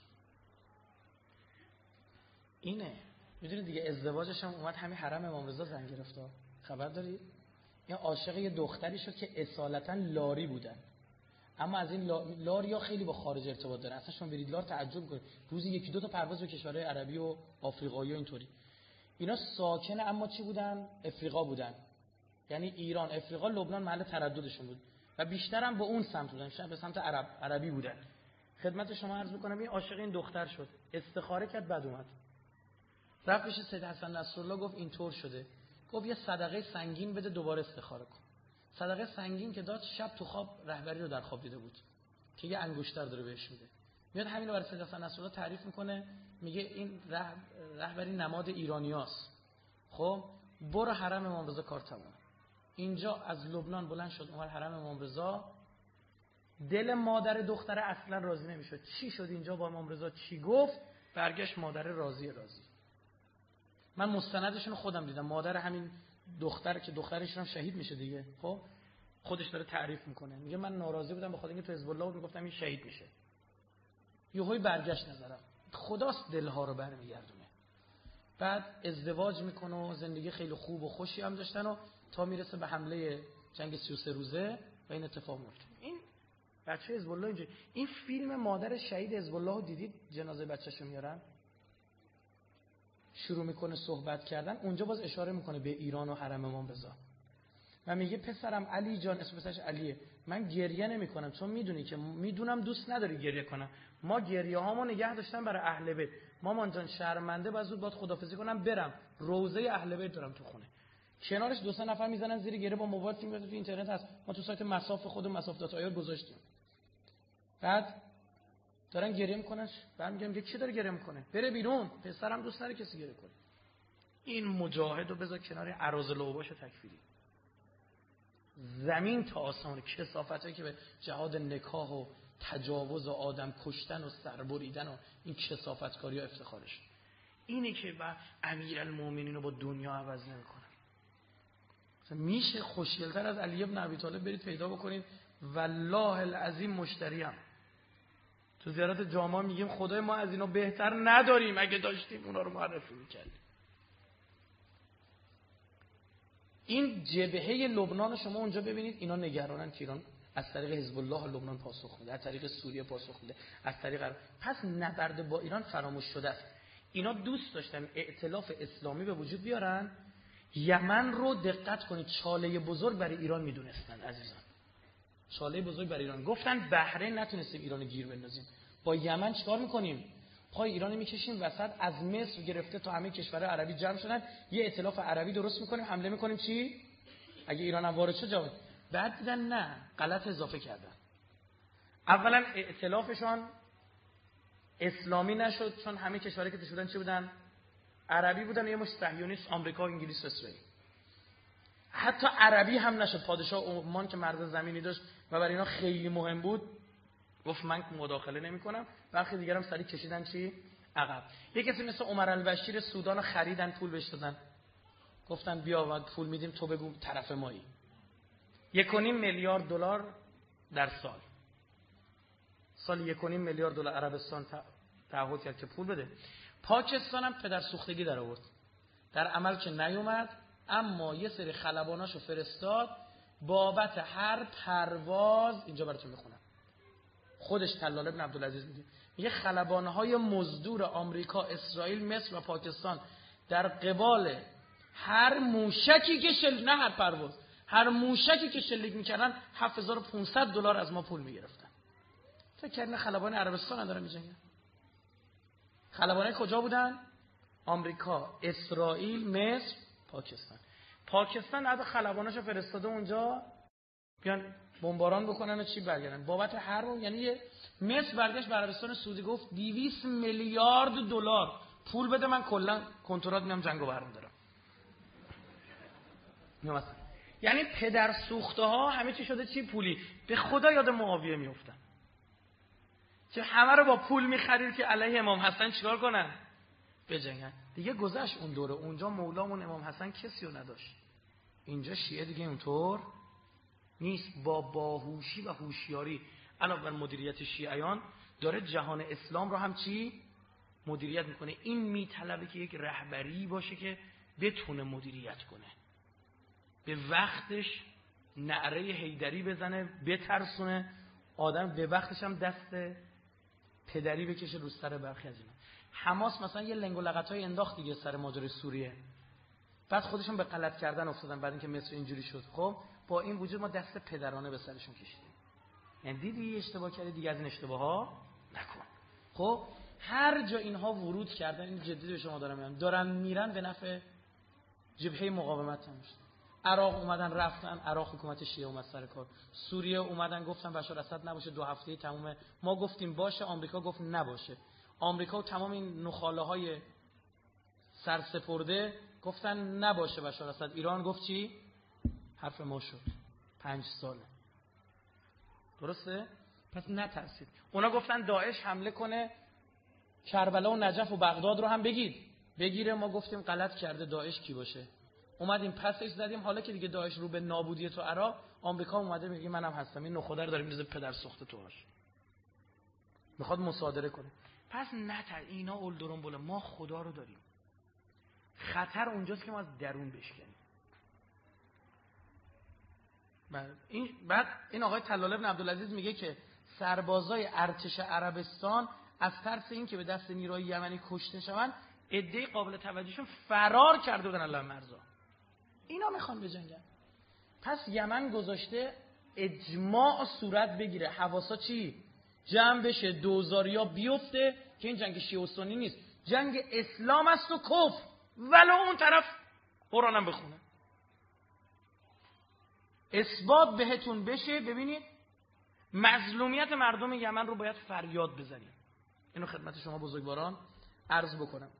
اینه میدونید دیگه، ازدواجش هم اومد همین حرم امام رضا زن گرفت. خبر دارید؟ این عاشق یه دختری شد که اصالتا لاری بودن، اما از این لاریا خیلی با خارج ارتباط دارن. اصلا شما برید لار تعجب کنید، روزی یکی دو تا پرواز به کشورهای عربی و آفریقایی و اینطوری. اینا ساکن اما چی بودن؟ افریقا بودن. یعنی ایران، افریقا، لبنان محل ترددشون بود و بیشتر هم به اون سمت بودن، بیشتر به سمت عرب عربی بودن. خدمت شما عرض می‌کنم این عاشق این دختر شد، استخاره کرد، بعد اومد رفت پیش سید حسن نصرالله، گفت اینطور شده. گفت یه صدقه سنگین بده دوباره استخاره کن. صدقه سنگین که داد، شب تو خواب رهبری رو در خواب دیده بود که یه انگشتر داره بهش میده. میاد همین رو برای سید حسن نصرالله تعریف میکنه، میگه این ره... رهبری نماد ایرانیاست. خب برو حرم امام رضا، کار تمومه. اینجا از لبنان بلند شد اومد حرم امام رضا. دل مادر دختره اصلا راضی نمیشد. چی شد اینجا با امام رضا چی گفت؟ برگشت مادر راضی راضی. من مستندشون خودم دیدم، مادر همین دختر که دخترشون هم شهید میشه دیگه، خب خودش داره تعریف میکنه، میگه من ناراضی بودم به خاطر اینکه تو حزب الله بود، میگفتم این شهید میشه. یهویی برگشت نظرم. خداست دلها رو برمیگردونه. بعد ازدواج میکنه و زندگی خیلی خوب و خوشی هم داشتن و تا میرسه به حمله جنگ سی و سه روزه و این اتفاق میفته. این بچه حزب الله اینجا، این فیلم مادر شهید حزب الله رو دیدید؟ جنازه بچه‌شو میارن، شروع میکنه صحبت کردن، اونجا باز اشاره میکنه به ایران و حرم امام رضا و میگه پسرم علی جان، اسم پسرش علیه، من گریه نمیکنم چون میدونی که میدونم دوست نداری گریه کنم، ما گریه هامو نگه داشتم برای اهل بیت، مامان جان شرمنده بعد زود باید خدافظی کنم برم، روضه اهل بیت دارم تو خونه. کنارش دو سه نفر میزنن زیر گریه با موبایل فیلم میاد، تو اینترنت هست، ما تو سایت مصاف خود مصاف دات آی آر گذاشتیم. بعد دارن گریه میکنن، بعد میگم یکی داره گریه میکنه، بره بیرون، پسرم دوست نداره کسی گریه کنه. این مجاهد رو بذار کنار اراذل اوباش تکفیری. زمین تا آسمان کثافتایی که به جهاد نکاح و تجاوز و آدم کشتن و سربریدن و این کثافتکاری ها افتخارش، اینه که با امیرالمومنین رو با دنیا عوض نمیکنه. میشه خوشگل‌تر از علی ابن ابی طالب برید پیدا بکنید، والله العظیم مشتریم. تو زیارت جامعه میگیم خدای ما از اینا بهتر نداریم، اگه داشتیم اونا رو معرفی میکردیم. این جبهه لبنان شما اونجا ببینید، اینا نگرانن که ایران از طریق حزب الله لبنان پاسخ میده، از طریق سوریه پاسخ میده، از طریق عرب. پس نبرد با ایران فراموش شده است. اینا دوست داشتن ائتلاف اسلامی به وجود بیارن. یمن رو دقت کنید چاله بزرگ برای ایران میدونستن عزیزان، چاله بزرگ برای ایران. گفتن بحرین نتونستیم ایران گیر بندازیم، با یمن چیکار میکنیم؟ پای ایران میکشیم وسط، از مصر گرفته تا همه کشورهای عربی جمع شدن، یه ائتلاف عربی درست میکنیم، حمله میکنیم. چی؟ اگه ایران هم وارد شد جواب. بعد دیدن نه، غلط اضافه کردن. اولا ائتلافشون اسلامی نشد چون همه کشورهایی که توش بودن چی بودن؟ عربی بودن، یه مش صهیونیست، آمریکا، انگلیس و اسرائیل. حتی عربی هم نشد. پادشاه عمان که مرز زمینی داشت و برای اینا خیلی مهم بود، گفت من مداخله نمی‌کنم. برخی دیگر هم سریع کشیدن چی؟ عقب. یک کسی مثل عمر البشیر سودان خریدن، پول بهش دادن، گفتن بیا بعد پول میدیم تو بگو طرف مایی. یک و نیم میلیارد دلار در سال. سال یک و نیم میلیارد دلار عربستان تعهد کرد که پول بده. پاکستان هم پدر سوختگی در آورد، در عمل که نیومد، اما یه سری خلباناشو فرستاد بابت هر پرواز. اینجا براتون میخونم، خودش طلال ابن عبدالعزیز میگه، میگه خلبانهای مزدور آمریکا، اسرائیل، مصر و پاکستان در قبال هر موشکی که شل نه هر پرواز، هر موشکی که شلیک میکردن هفت هزار و پانصد دلار از ما پول میگرفتن. فکر کردن خلبان عربستان دارن میجنگن؟ خلبانای کجا بودن؟ آمریکا، اسرائیل، مصر، پاکستان. پاکستان عدد خلباناشو فرستاده اونجا بیان بمباران بکنن و چی برگردن بابت هر رو. یعنی مصر برگشت به عربستان سعودی گفت دویست میلیارد دلار پول بده من کلا کنترات میام جنگو برمی‌دارم. یعنی پدر سوخته ها همه چی شده چی پولی. به خدا یاد معاویه میافتن که همه رو با پول می‌خرید که علیه امام حسن چیکار کنن؟ بجنگن. دیگه گذشت اون دوره. اونجا مولامون امام حسن کسی رو نداشت. اینجا شیعه دیگه اونطور نیست. با باهوشی و هوشیاری علاوه بر مدیریت شیعیان داره جهان اسلام رو هم چی مدیریت میکنه. این میطلبه که یک رهبری باشه که بتونه مدیریت کنه، به وقتش نعره حیدری بزنه، بترسونه آدم، به وقتش هم دست پدری بکشه رو سر برخی از اینا. حماس مثلا یه لنگ و لغتای انداخت دیگه سر ماجرای سوریه، بعد خودشون به غلط کردن افتادن بعد اینکه مصر اینجوری شد. خب با این وجود ما دست پدرانه به سرشون کشیدیم. یعنی دیدی اشتباه کردی دیگه از این اشتباها نکن. خب هر جا اینها ورود کردن، این جدی به شما دارم میگم، دارن میرن به نفع جبهه مقاومت هم شد. عراق اومدن رفتن، عراق حکومت شیعه اومد سر کار. سوریه اومدن گفتن بشار اسد نباشه، دو هفته تمومه. ما گفتیم باشه، آمریکا گفت نباشه. آمریکا و تمام این نخاله های سرسپرده گفتن نباشه بشار اسد. ایران گفت چی؟ حرف ما شد. پنج ساله. درسته؟ پس نترسید. اونا گفتن داعش حمله کنه کربلا و نجف و بغداد رو هم بگید بگیره. ما گفتیم غلط کرده، داعش کی باشه؟ اومدیم پسش زدیم. حالا که دیگه داعش رو به نابودی تو عراق، آمریکا اومده میگه منم هستم. این نخوده رو داره میذاره پدر سوخته توش، میخواد مصادره کنه. پس نتر اینا اولدرون بوله. ما خدا رو داریم. خطر اونجاست که ما از درون بشکنیم. بعد این بعد این آقای طلال ابن عبدالعزیز میگه که سربازای ارتش عربستان از ترس این که به دست نیروهای یمنی کشته شوند، عده قابل توجهشون فرار کرده بودن الله مرزا. اینا میخوان بجنگن. پس یمن گذاشته اجماع صورت بگیره، حواسا چی جمع بشه، دوزاریا بیفته که این جنگ شیعه و سنی نیست، جنگ اسلام است و کفر، ولو اون طرف قرآنم بخونه. اثبات بهتون بشه. ببینید مظلومیت مردم یمن رو باید فریاد بزنیم. اینو خدمت شما بزرگواران عرض بکنم.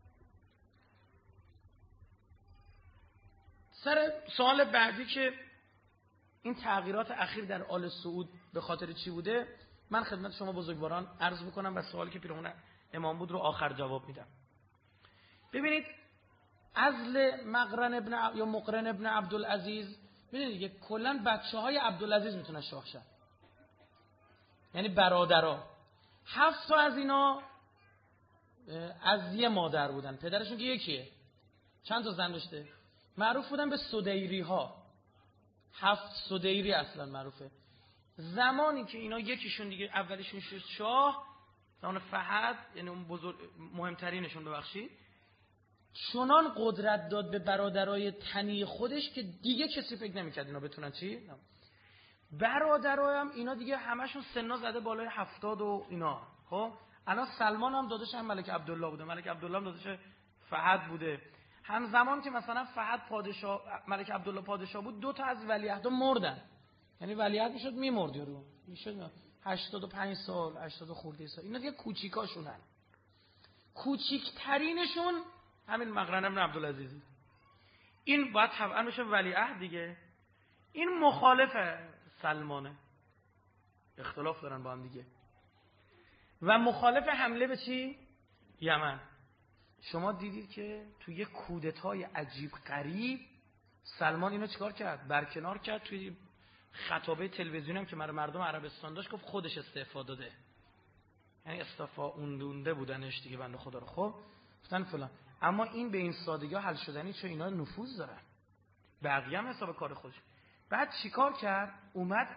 سر سوال بعدی که این تغییرات اخیر در آل سعود به خاطر چی بوده، من خدمت شما بزرگواران عرض بکنم و سوالی که پیرامون امام بود رو آخر جواب میدم. ببینید عزل مقرن ابن یا مقرن ابن عبدالعزیز، ببینید دیگه کلا بچه‌های عبدالعزیز میتونن شاه شن، یعنی برادرها. هفت تا از اینا از یه مادر بودن، پدرشون که یکیه. چند تا زن داشته؟ معروف بودن به سدیری ها. هفت سدیری اصلا معروفه. زمانی که اینا یکیشون دیگه اولیشون شد شاه، زمان فهد، یعنی اون بزرگ مهمترینشون ببخشید، چنان قدرت داد به برادرای تنی خودش که دیگه کسی فکر نمی‌کرد اینا بتونن چی؟ برادرای هم اینا دیگه همشون سنا زده بالای هفتاد و اینا. خب الان سلمان هم داداش هم ملک عبدالله بوده، ملک عبدالله هم داداش فهد بوده. همزمان که مثلا فهد پادشاه، ملک عبدالله پادشاه بود، دو تا از ولیعهد مردن. یعنی ولیعهد میشد میمرد یارو، میشد هشتاد و پنج سال، هشتاد خورده سال. اینا دیگه کوچیکاشونن. کوچیکترینشون همین مقرن ابن عبدالعزیز. این باید طبعا بشه ولیعهد دیگه. این مخالف سلمانه، اختلاف دارن با هم دیگه، و مخالف حمله به چی؟ یمن. شما دیدید که توی یک کودتای عجیب غریب سلمان اینو چیکار کرد؟ برکنار کرد. توی خطابه تلویزیونی هم که مردم عربستان داشت گفت خودش استعفا داده، یعنی استعفا اوندونده بودنش دیگه بنده خدا رو. خب گفتن فلان، اما این به این سادگی حل شدنی، چون اینا نفوذ دارن، بقیه هم حساب کار خودش. بعد چیکار کرد؟ اومد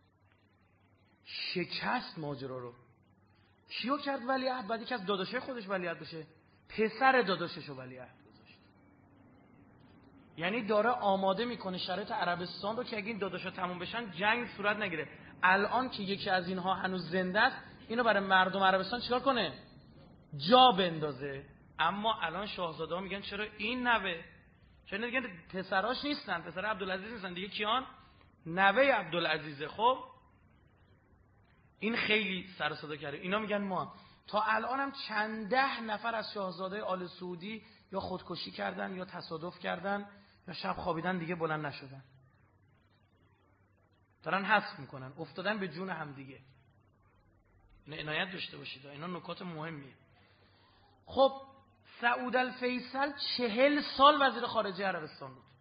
شکست ماجرا رو. کیو کرد ولیعهد؟ بعد یکی از داداشای خودش ولیعهد بشه، پسر داداشش رو ولیعهد گذاشت. یعنی داره آماده میکنه شرایط عربستان رو که اگه این داداشا تموم بشن جنگ صورت نگیره. الان که یکی از اینها هنوز زنده است، اینو برای مردم عربستان چیکار کنه؟ جا بندازه. اما الان شاهزاده ها میگن چرا این نوه، چرا میگن پسراش نیستن، پسر عبدالعزیز نیستن دیگه، کیان؟ نوه عبدالعزیزه. خب این خیلی سر و صدا کرده. اینا میگن ما تا الان هم چند ده نفر از شاهزاده آل سعودی یا خودکشی کردن یا تصادف کردن یا شب خوابیدن دیگه بلند نشدن، دارن حذف میکنن، افتادن به جون هم دیگه. اینا عنایت داشته باشید، اینا نکات مهمیه. خب سعود الفیصل چهل سال وزیر خارجه عربستان بود.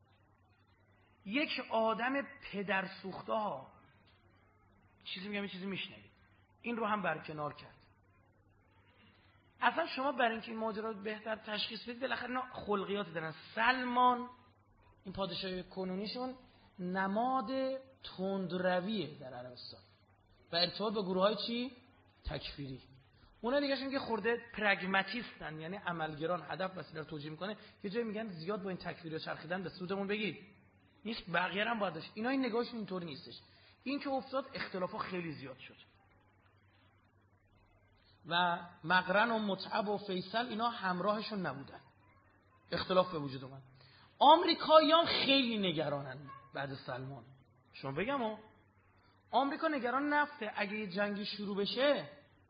یک آدم پدر سوخته ها، چیزی میگم یه چیزی میشنوید، این رو هم برکنار کرد. اصلا شما برای اینکه این ماجرا رو بهتر تشخیص بدید، بالاخره اینا خلقیات دارن. سلمان این پادشاه کنونیشون نماد تندرویه در عربستان و ارتباط به گروه‌های چی؟ تکفیری. اونا دیگهشون که خورده پرگماتیستن، یعنی عملگران، هدف وسیله رو توجیه میکنه. یه جایی میگن زیاد با این تکفیری چرخیدن به سودمون بگید نیست، بقیه هم باید داشت. اینا این نگاهشون اینطوری نیستش. این که افتاد اختلافا خیلی زیاد شد و مقرن و متعب و فیصل اینا همراهشون نبودن، اختلاف به وجود اومد. آمریکاییان خیلی نگرانن بعد سلمان. شما بگم ها، آمریکا نگران نفته، اگه یه جنگی شروع بشه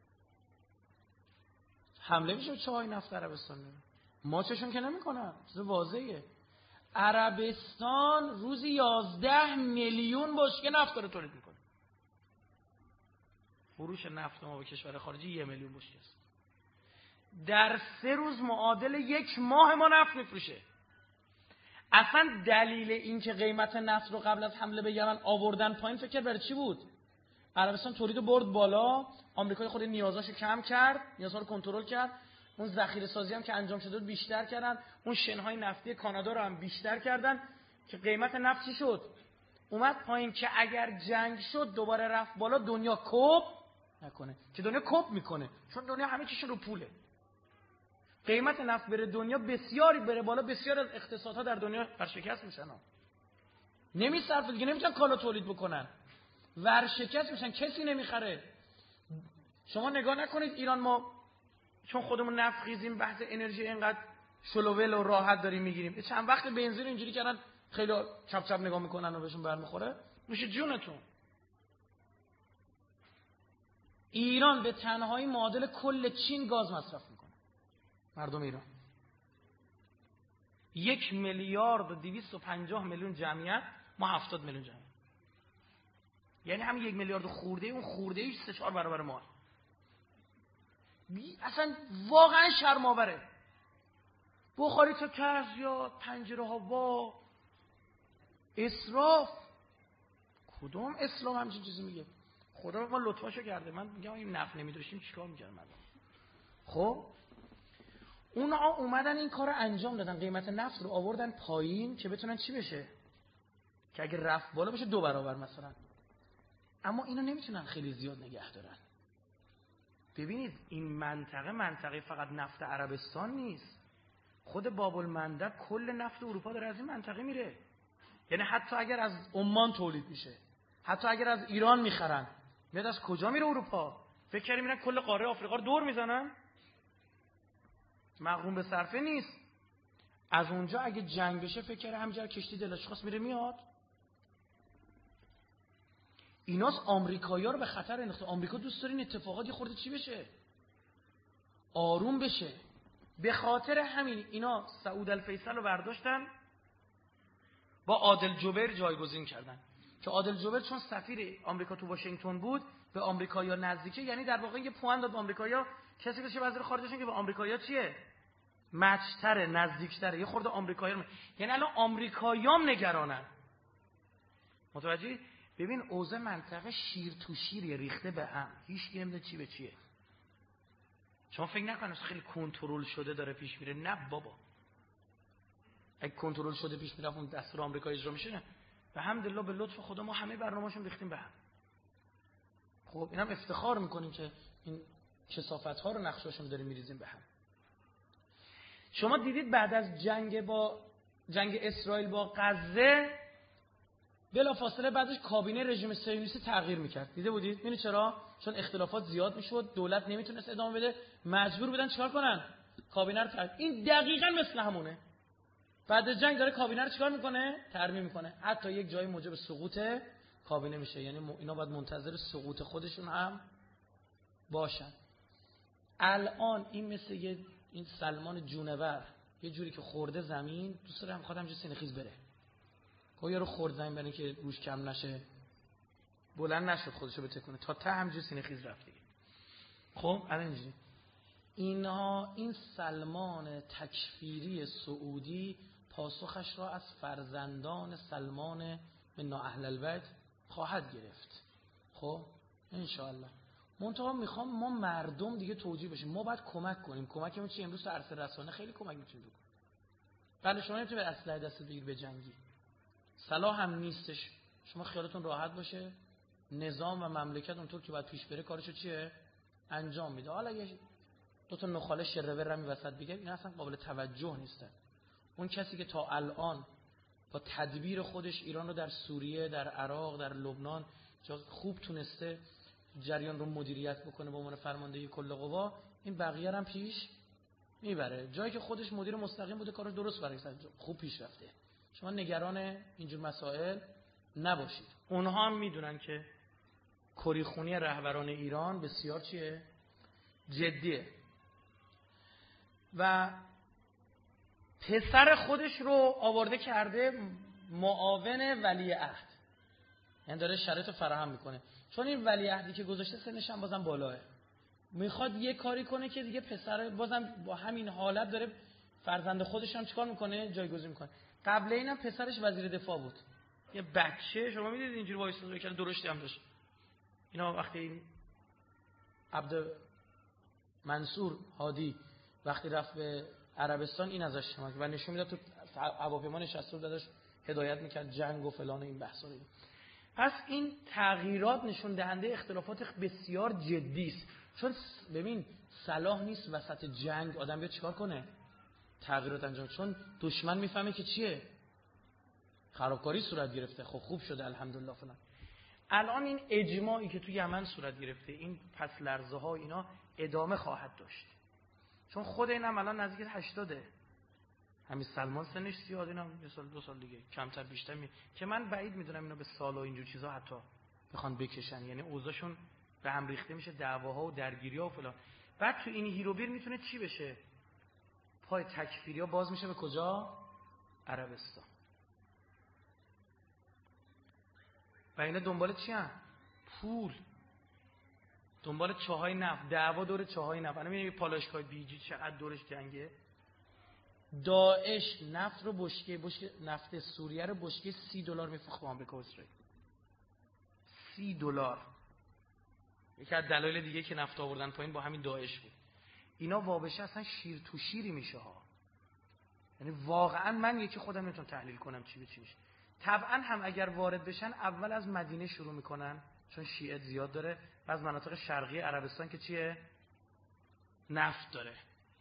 حمله میشه به چاهای نفت عربستان. ماچشون که نمیکنن، چیز واضحه. عربستان روزی یازده میلیون بشکه نفت داره تولید میکنه. فروش نفت ما به کشور خارجی یه میلیون بشکه است. در سه روز معادل یک ماه ما نفت میفروشه. اصلا دلیل این که قیمت نفت رو قبل از حمله به یمن آوردن پایین فکر برای چی بود؟ عربستان تولید برد بالا، آمریکا خود نیازاشو کم کرد، نیازها رو کنترل کرد، اون ذخیره سازی هم که انجام شده بود بیشتر کردن، اون شنهای نفتی کانادا رو هم بیشتر کردن که قیمت نفت چی شد؟ اومد پایین که اگر جنگ شد دوباره رفت بالا، دنیا کپ نکنه، که دنیا کپ میکنه چون دنیا همه چیش رو پوله. قیمت نفت بره دنیا بسیاری بره بالا، بسیار از اقتصادها در دنیا ورشکست میشن ها. نمیصرفه دیگه، نمیتونن کالا تولید بکنن، ورشکست میشن، کسی نمیخره. شما نگاه نکنید ایران ما چون خودمون نفت خیزیم بحث انرژی اینقدر شلوول و راحت داریم میگیریم. چند وقت بنزین اینجوری کردن خیلی چپ چپ نگاه میکنن و بهشون برمیخوره، میشه جونتون. ایران به تنهایی معادل کل چین گاز مصرف میکنه. مردم ایران یک میلیارد و دویست و پنجاه میلیون جمعیت، ما هفتاد میلیون جمعیت، یعنی هم یک میلیارد خورده، اون خورده ایش سه چهار برابر ما. اصلا واقعا شرم‌آوره. بخاری تا کس یا پنجره ها وا، اسراف. کدوم اسلام همچین چیزی میگه؟ خدا ما لطفاشو کرده. من میگم این نفت نمیداشتیم چیکار میکردم مردم؟ خب اونا اومدن این کارو انجام دادن، قیمت نفت رو آوردن پایین که بتونن چی بشه؟ که اگه رفت بالا بشه دو برابر مثلا. اما اینا نمیتونن خیلی زیاد نگه دارن. ببینید این منطقه منطقه فقط نفت عربستان نیست. خود باب المندب کل نفت اروپا داره از این منطقه میره. یعنی حتی اگر از عمان تولید میشه، حتی اگر از ایران میخرن، میاد از کجا میره اروپا؟ فکر کنید میرن کل قاره آفریقا رو دور میزنن؟ مغروم به صرفه نیست. از اونجا اگه جنگ بشه فکر کنید همینجا کشتی دلش خواست میره میاد. ایناس آمریکایی‌ها رو به خطر انداخته. آمریکا دوست داره این اتفاقات یه خورده چی بشه؟ آروم بشه. به خاطر همین اینا سعود الفیصل رو برداشتن با عادل جبر جایگزین کردن که عادل جبر چون سفیر آمریکا تو واشنگتن بود به آمریکایی‌ها نزدیکه، یعنی در واقع یه پوان داد به آمریکایی‌ها، کسی بشه وزیر خارجهشون که به آمریکایی‌ها چیه؟ مچ‌تره، نزدیک‌تره، یه خورده آمریکایی‌ها. یعنی الان آمریکایی‌ها نگرانن. متوجهی؟ ببین اوضاع منطقه شیر تو شیر ریخته به هم، هیچ کی نمیدونه چی به چیه. شما فکر نکنید خیلی کنترل شده داره پیش میره، نه بابا. اگه کنترل شده پیش میره اون دستور آمریکا اجرا میشه، نه. به حمدالله به لطف خدا ما همه برنامه‌شون ریختیم به هم. خب اینم افتخار میکنیم که این کثافت‌ها رو نقشاشون داریم میریزیم به هم. شما دیدید بعد از جنگ با جنگ اسرائیل با غزه بلا فاصله بعدش کابینه رژیم صهیونیستی تغییر میکرد. دیده بودید؟ ببینید چرا؟ چون اختلافات زیاد میشد، دولت نمیتونست ادامه بده، مجبور بودن چیکار کنن؟ کابینه رو ترمیم. این دقیقاً مثل همونه. بعد از جنگ داره کابینه رو چیکار میکنه؟ ترمیم میکنه. حتی یک جایی موجب سقوط کابینه میشه. یعنی اینا باید منتظر سقوط خودشون هم باشن. الان این مثل یه این سلمان جونور یه جوری که خورده زمین، دوست داره میخواد همینجوری سینه‌خیز بره. خب یارو خورد زمین برای که روش کم نشه، بلند نشد خودشو بتکونه، تا ته همینجوری سینه‌خیز رفت دیگه. خب الان اینجوری اینها این سلمان تکفیری سعودی پاسخش را از فرزندان سلمان من اهل البیت خواهد گرفت. خب ان شاء الله. منتها میخوام ما مردم دیگه توجیه بشیم. ما باید کمک کنیم. کمکمون چی؟ امروز تو عرصه رسانه خیلی کمک میتونیم بکنیم. بله شما نمیتونید اسلحه دست بگیر به جنگی. صلاح هم نیستش. شما خیالتون راحت باشه نظام و مملکت اونطور که باید پیش بره کارشو چیه؟ انجام میده. حالا یه دو تا نخاله شرور رو می وسط بگم این اصلا قابل توجه نیستن. اون کسی که تا الان با تدبیر خودش ایران رو در سوریه، در عراق، در لبنان جا خوب تونسته جریان رو مدیریت بکنه به عنوان فرمانده کل قوا، این بقیه هم پیش میبره. جایی که خودش مدیر مستقیم بوده کارو درست برای خوب پیش رفته. شما نگران اینجور مسائل نباشید. اونها هم میدونن که کریخونی رهبران ایران بسیار چیه؟ جدیه. و پسر خودش رو آورده کرده معاون ولیعهد، یعنی داره شرایط فراهم میکنه. چون این ولیعهدی که گذاشته سنش هم بازم بالاه، میخواد یه کاری کنه که دیگه پسر بازم با همین حالت داره فرزند خودش هم چیکار میکنه؟ جایگزین میکنه. قبل اینم پسرش وزیر دفاع بود. یه بچه شما میدید اینجوری وایساده که درشتی هم داشت. اینا وقتی این عبد منصور هادی وقتی رفت به عربستان این ازش شماک و نشون میداد تو هواپیما نشسته بود داشت هدایت میکرد جنگ و فلان و این بحثا رو. پس این تغییرات نشون دهنده اختلافات بسیار جدی است. چون ببین صلاح نیست وسط جنگ آدم بیاد چیکار کنه؟ تغییرات انجام. چون دشمن میفهمه که چیه؟ خرابکاری صورت گرفته. خب خوب شده الحمدلله فلان. الان این اجماعی که تو یمن صورت گرفته، این پس لرزه ها اینا ادامه خواهد داشت. چون خود اینم الان نزدیک هشتاده. همین سلمان سنش زیاد، اینم یه سال دو سال دیگه کمتر بیشتر می که من بعید میدونم اینا به سال و اینجور چیزا حتی بخوان بکشن. یعنی اوضاعشون به هم ریخته میشه، دعواها و درگیری‌ها و فلان. بعد تو این هیروبیر میتونه چی بشه؟ پای تکفیریا باز میشه به کجا؟ عربستان. و اینا دنبال چی هن؟ پول. دنبال چاهای نفت. دعوا دور چاهای نفت. الان میبینید پالایشگاه بیجی چقدر دورش جنگه. داعش نفت رو بشکه بشکه نفت سوریه رو بشکه سی دلار میفروخت به آمریکا و اسرائیل. سی دلار. یکی از دلایل دیگه که نفت آوردن پایین با همین داعش بود. اینا وابشه اصلا شیر تو شیری میشه ها. یعنی واقعا من یکی خودم نمیتونم تحلیل کنم چی به چی میشه. طبعا هم اگر وارد بشن اول از مدینه شروع میکنن چون شیعه زیاد داره و از مناطق شرقی عربستان که چیه؟ نفت داره.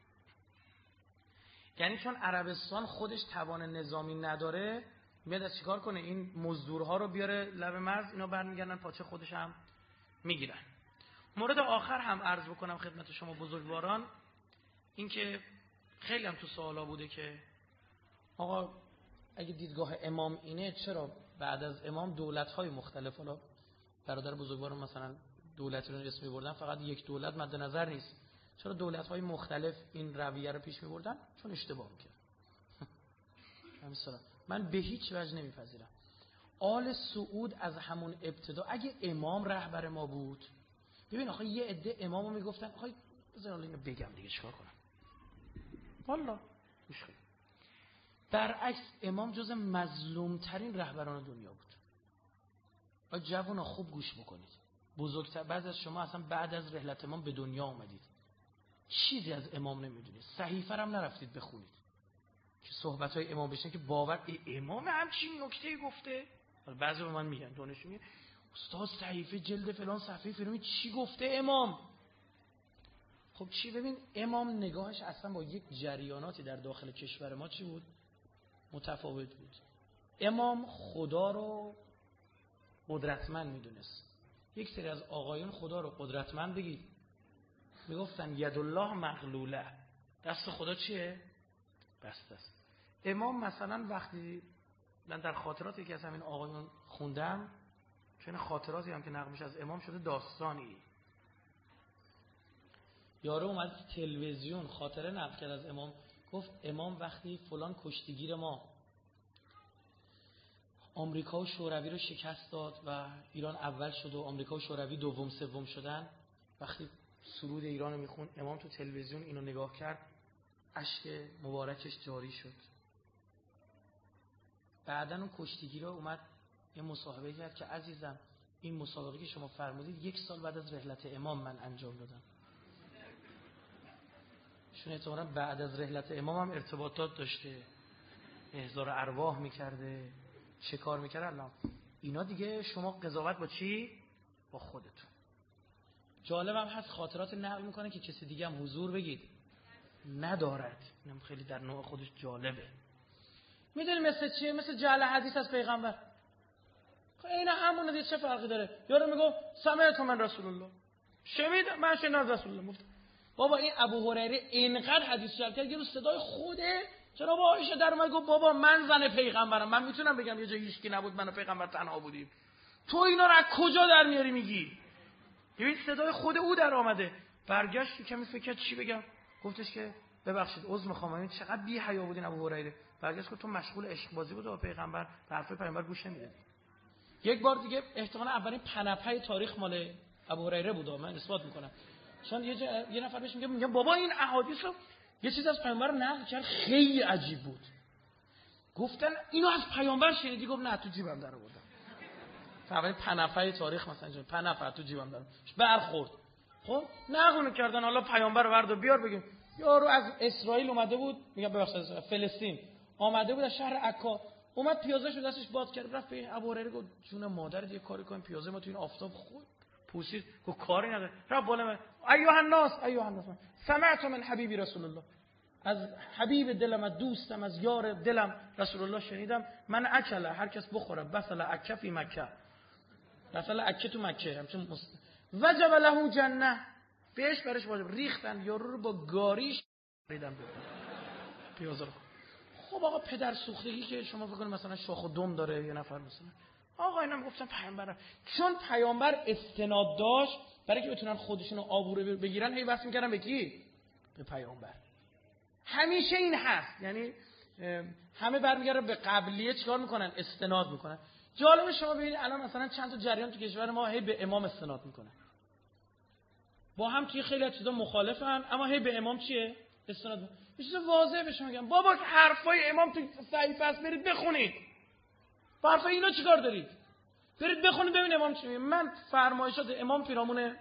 یعنی چون عربستان خودش توان نظامی نداره میاد از چیکار کنه؟ این مزدورها رو بیاره لب مرز، اینا برمیگردن پاچه خودش هم میگیرن. مورد آخر هم عرض بکنم خدمت شما بزرگواران، این که خیلی هم تو سوالا بوده که آقا اگه دیدگاه امام اینه چرا بعد از امام دولت‌های مختلف، حالا برادر بزرگواران مثلا دولتی رو اسم می‌بردن، فقط یک دولت مد نظر نیست، چرا دولت‌های مختلف این رویه رو پیش می‌بردن؟ چون اشتباه می‌کردن. من به هیچ وجه نمیپذیرم. آل سعود از همون ابتدا اگه امام رهبر ما بود، ببین آخه یه عده امامو میگفتن آخه بذار اینو بگم دیگه چیکار کنم، والله گوش کن. برعکس امام جز مظلوم ترین رهبران دنیا بود. آ جوونا خوب گوش بکنید، بزرگتر بعضی از شما اصلا بعد از رحلت امام به دنیا اومدید، چیزی از امام نمیدونید، صحیفه هم نرفتید بخونید که صحبت‌های امام بشن که باور امام همچین نکته گفته. بعضی به من میگن دانشجو میگه استاد صحیفه جلد فلان صفحه فلانی چی گفته امام. خب چی؟ ببین امام نگاهش اصلا با یک جریاناتی در داخل کشور ما چی بود؟ متفاوت بود. امام خدا رو قدرتمند میدونست. یک سری از آقایون خدا رو قدرتمند بگید میگفتن ید الله مغلوله، دست خدا چیه؟ بسته است. امام مثلا وقتی من در خاطراتی که از همین آقایون خوندم، چون خاطراتی هم که نقل میشه از امام شده داستانی. یارو اومد تلویزیون خاطره نقل کرد از امام، گفت امام وقتی فلان کشتیگیر ما آمریکا و شوروی رو شکست داد و ایران اول شد و آمریکا و شوروی دوم سوم شدن، وقتی سرود ایران رو میخون امام تو تلویزیون اینو نگاه کرد، اشک مبارکش جاری شد. بعدن اون کشتیگیر اومد یه مصاحبه کرد که عزیزم این مسابقه که شما فرمودید یک سال بعد از رحلت امام من انجام دادم. چون احتمالاً بعد از رحلت امام هم ارتباطات داشته، احضار ارواح میکرده، چه کار میکرده. الله اینا دیگه شما قضاوت با چی؟ با خودتون. جالبم هست خاطرات نقل میکنه که کسی دیگه هم حضور بگید ندارد. اینم خیلی در نوع خودش جالبه. میدونی مثل چیه؟ مثل جعل حدیث از پیغمبر. این همونه دیگه، چه فرقی داره؟ یارو میگه سمعت من رسول الله، شنید من شنیدم از رسول الله. گفت بابا این ابو هریره اینقدر حدیث شرح کرد که صدای خوده جناب عایشه در اومد گفت بابا من زن پیغمبرم، من میتونم بگم یه جای هیچکی نبود من و پیغمبر تنها بودیم. تو اینا رو از کجا در میاری میگی؟ ببین صدای خود او در آمده. برگشت کمی فکر کرد چی بگم، گفتش که ببخشید عذر میخوام، این چقدر بی حیا بودین ابو هریره. برگشت گفت تو مشغول عشق بازی بود و پیغمبر حرف پیغمبر گوش نمیدادی. یک بار دیگه احتمالاً اولین پنپه تاریخ مال ابو هریره بود، من اثبات میکنم. چون یه, جا... یه نفر بهش میگه میگه بابا این احادیث رو یه چیز از پیامبر نقل کرد خیلی عجیب بود. گفتن اینو از پیامبر شنیدی؟ گفت نه تو جیبم در آوردم. اولین پنپه تاریخ مثلا اینجوری پنپه تو جیبم در برخورد. خب نقل کردن حالا پیامبر رو برد بیار بگیم. یارو از اسرائیل اومده بود، میگم ببخشید فلسطین آمده بود از شهر عکا، اومد پیازه‌شو دستش باز کرد رفت به ابو هریره گفت جون مادر یه کاری کنیم پیازه ما تو این آفتاب خود پوسید. گفت کاری نداره. رفت بالا من ایها الناس ایها الناس سمعت من حبیبی رسول الله، از حبیب دلم از دوستم از یار دلم رسول الله شنیدم من اکل هر کس بخوره بسل اکه فی مکه، بسل اکه تو مکه همچون مست... وجب له جنه، بهش برش واجب. ریختن یارو رو با گاریش ریدن پیازه رو. خب آقا پدر سوختگی که شما فکر کنید مثلا شاخ و دم داره یه نفر مثلا آقا اینم گفتم پیامبر، چون پیامبر استناد داشت برای که بتونن خودشون رو آبرو بگیرن هی واسه میکردن به کی؟ به پیامبر. همیشه این هست، یعنی همه برمیگردن به قبلیه چیکار میکنن؟ استناد میکنن. جالب شما ببینید الان مثلا چند تا جریان تو کشور ما هی به امام استناد میکنن، با هم توی خیلی از چیزا مخالفن اما هی به امام چیه؟ استناد میکنن. یه چیز واضحه بهش میگم بابا حرفای امام تو صحیفه است، برید بخونید. حرفای اینا چیکار دارید؟ برید بخونید ببین امام چی میگه. من فرمایشات امام پیرامون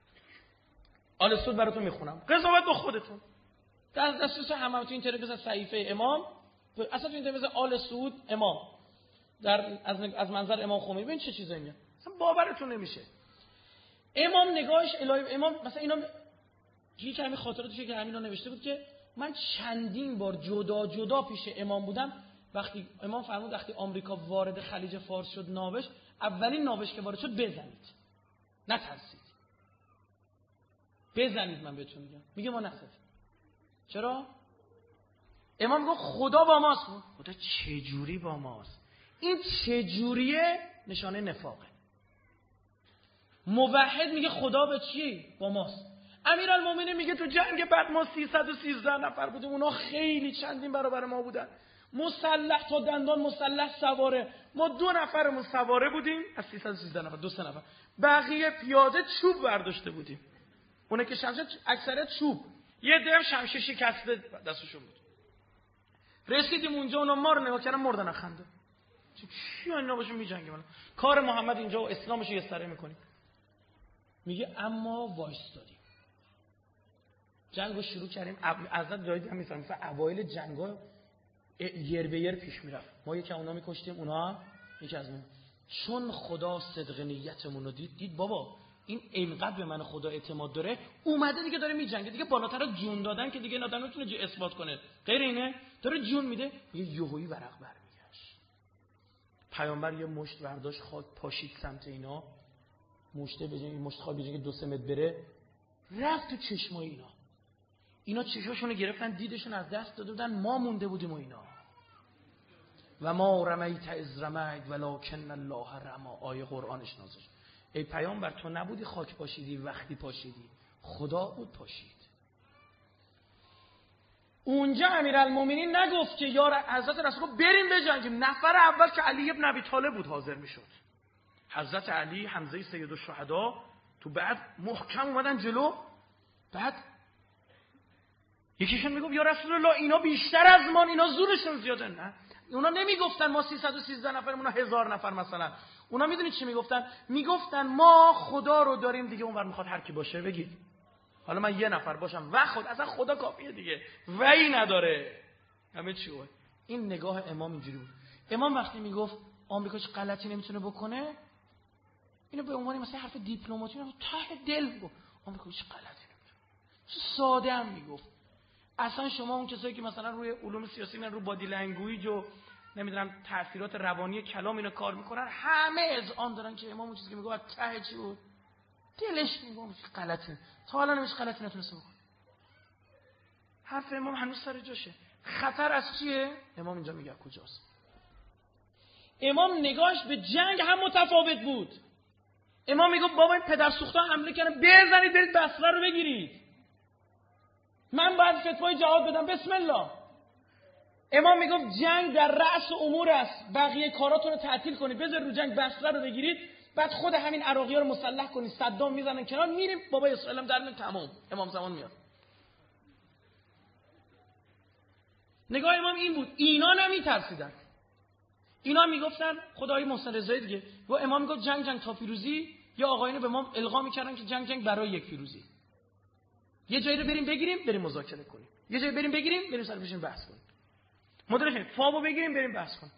آل سعود براتون میخونم، قضاوت با خودتون. در دسترس همه تو اینترنت از صحیفه امام، اصلا تو اینترنت آل سعود امام در از از منظر امام خمینی ببین چه چیزایی میگه، اصلا باورتون نمیشه. امام نگاهش الهی امام مثلا اینا یه کمی خاطراتشه که همینا نوشته بود که من چندین بار جدا جدا پیش امام بودم. وقتی امام فرمود وقتی آمریکا وارد خلیج فارس شد ناوش، اولین ناوش که وارد شد بزنید، نترسید، بزنید. من بهتون میگم میگه ما نزدیم. چرا؟ امام گفت خدا با ماست. خدا چه جوری با ماست؟ این چه جوریه نشانه نفاقه. موحد میگه خدا به چی؟ با ماست. امیرالمومنین میگه تو جنگ بعد ما سیصد و سیزده نفر بودیم، اونا خیلی چندین برابر ما بودن، مسلح تا دندان مسلح سواره، ما دو نفرمون سواره بودیم از سیصد و سیزده نفر، دو سه نفر بقیه پیاده چوب برداشته بودیم. اونه که شمشیر اکثریت چوب، یه دم شمشیر شکسته دستشون بود. رسیدیم اونجا اونا ما رو نگاه کردن مردن خنده. چی اینا باشون میجنگیم؟ کار محمد اینجا و اسلامش یه سره میکنیم. میگه اما وایستادیم، جنگو شروع کردیم. ازت جایی هم میفهمیم مثلا اوایل جنگا یر به یر پیش میرفت، ما یکی اونا میکشتیم اونا یکی از من. چون خدا صدق نیتمون رو دید، دید بابا این اینقدر به من خدا اعتماد داره، اومده دیگه داره میجنگه دیگه، بالاتر از جون دادن که دیگه آدم نمیتونه اثبات کنه، غیر اینه داره جون میده. یه یهویی ورق برمیگشت، پیامبر یه مشت برداشت خاک پاشید سمت اینا، مشته به جای مشت خاک به جای دو سه متر بره رفت تو چشمای اینا. اینا چشاشونو گرفتن، دیدشون از دست داده بودن، ما مونده بودیم و اینا. و ما رمیت اذ رمیت ولکن الله رمی. آیه قرآنش نازل. ای پیامبر تو نبودی خاک پاشیدی وقتی پاشیدی، خدا بود پاشید. اونجا امیرالمومنین نگفت که یا حضرت رسول بریم بجنگیم. نفر اول که علی ابن ابی طالب بود حاضر میشد. حضرت علی حمزه سید الشهدا تو بعد محکم اومدن جلو. بعد یکیشون میگفت یا رسول الله اینا بیشتر از ما، اینا زورشون زیاده. نه اونا نمیگفتن ما سیصد و سیزده نفریم اونا هزار نفر مثلا. اونا میدونید چی میگفتن؟ میگفتن ما خدا رو داریم دیگه، اونور میخواد هر کی باشه بگید. حالا من یه نفر باشم و خود اصلا خدا کافیه دیگه، ولی نداره. همه چی بود. این نگاه امام اینجوری بود. امام وقتی میگفت آمریکا چه غلطی نمیتونه بکنه، اینو به عنوان مثلا حرف دیپلماتی میگفت، ته دل میگفت آمریکا چه غلطی نمیتونه. چه ساده هم میگفت. اصلا شما اون کسایی که مثلا روی علوم سیاسی میرن، رو بادی لنگویج و نمیدونم تاثیرات روانی کلام اینو کار میکنن، همه اذعان دارن که امام اون چیزی که میگفت ته چی بود؟ دلش میگفت غلطه. تا حالا نمیشه غلطی نتونسته بکنه. حرف امام هنوز سر جاشه. خطر از چیه؟ امام اینجا میگه کجاست. امام نگاهش به جنگ هم متفاوت بود. امام میگه بابا این پدر سوختان حمله کردن، بزنید برید بصره رو بگیرید. من باید فتوای جهاد بدم، بسم الله. امام میگه جنگ در رأس امور است، بقیه کاراتون رو تعطیل کنید، بذار رو جنگ بصره رو بگیرید، بعد خود همین عراقی‌ها رو مسلح کنید، صدام میزنن کنار، میریم بابا اسرائیل هم در میاد، تمام. امام زمان میاد. نگاه امام این بود. اینا نمیترسیدن. اینا میگفتن خدای محسن رضایی دیگه، و امام میگفت جنگ جنگ تا پیروزی، یا آقایون به ما القا میکردن که جنگ جنگ برای یک پیروزی. یه جایی رو بریم بگیریم، بریم مذاکره کنیم. یه جایی بریم بگیریم، بریم سر بشین بحث کنیم. مدرک فابو بگیریم، بریم بحث کنیم.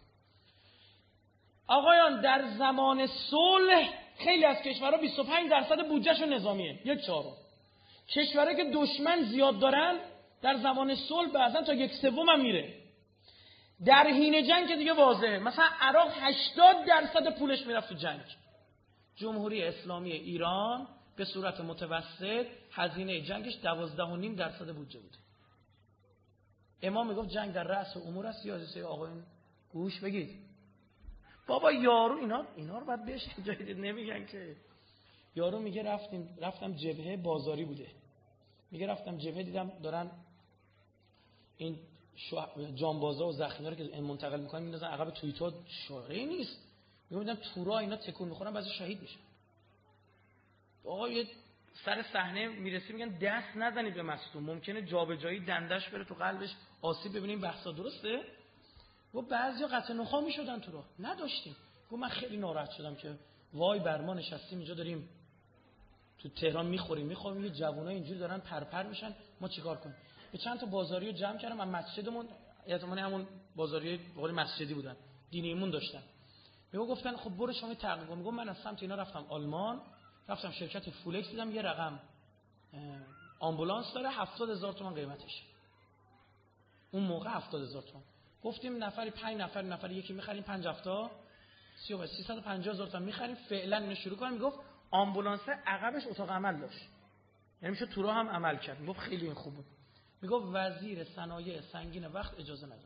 آقایان در زمان صلح خیلی از کشورها بیست و پنج درصد بودجهشون نظامیه، یک چهارم. کشورهایی که دشمن زیاد دارن در زمان صلح بعضا تا یک سوم هم میره. در حین جنگ که دیگه واضحه. مثلا عراق هشتاد درصد پولش میرفت تو جنگ. جمهوری اسلامی ایران به صورت متوسط هزینه جنگش دوازده و نیم درصد بودجه بوده. امام میگفت جنگ در رأس امور است. یادسه آقایون گوش بگید. بابا یارو اینا اینا رو باید بهش جای نمیگن که. یارو میگه رفتیم رفتم جبهه بازاری بوده. میگه رفتم جبهه دیدم دارن این جانبازا و زخمی‌ها رو که منتقل میکنن میندازن عقب توییتا، شاره نیست. میگم تورا اینا تکون میخورن بعضی شهید میشن. آقا یه سر صحنه میرسی میگن دست نزنید به مصدوم، ممکنه جابجایی دندش بره تو قلبش، آسیب ببینیم. بحثا درسته؟ و بعضیا قطع نخاع میشدن تو راه. نداشتیم. گفت من خیلی ناراحت شدم که وای بر ما نشستیم اینجا داریم تو تهران میخوریم میخوریم، یه جوونای اینجوری دارن پرپر میشن، ما چیکار کنیم؟ به چند تا بازاریو جمع کردم، من مسجدمون احتمالاً همون بازاری به قول مسجدی بودن، دینیمون داشتن. میگه گفتن خب برو شما تحقیق کن. میگم من از سمت اینا رفتم آلمان، رفتم شرکت فولکس دیدم یه رقم آمبولانس داره هفتاد هزار تومان قیمتش. اون موقع هفتاد هزار تومان. گفتیم نفری پنج نفر نفری یکی می‌خریم پنج هفتا سیصد و پنجاه هزار تومان می‌خریم فعلا اینو شروع کنیم. میگفت آمبولانس عقبش اتاق عمل داشت، یعنی میشه تو راه هم عمل کرد. میگفت خیلی این خوب بود. میگفت وزیر صنایع سنگین وقت اجازه نداد.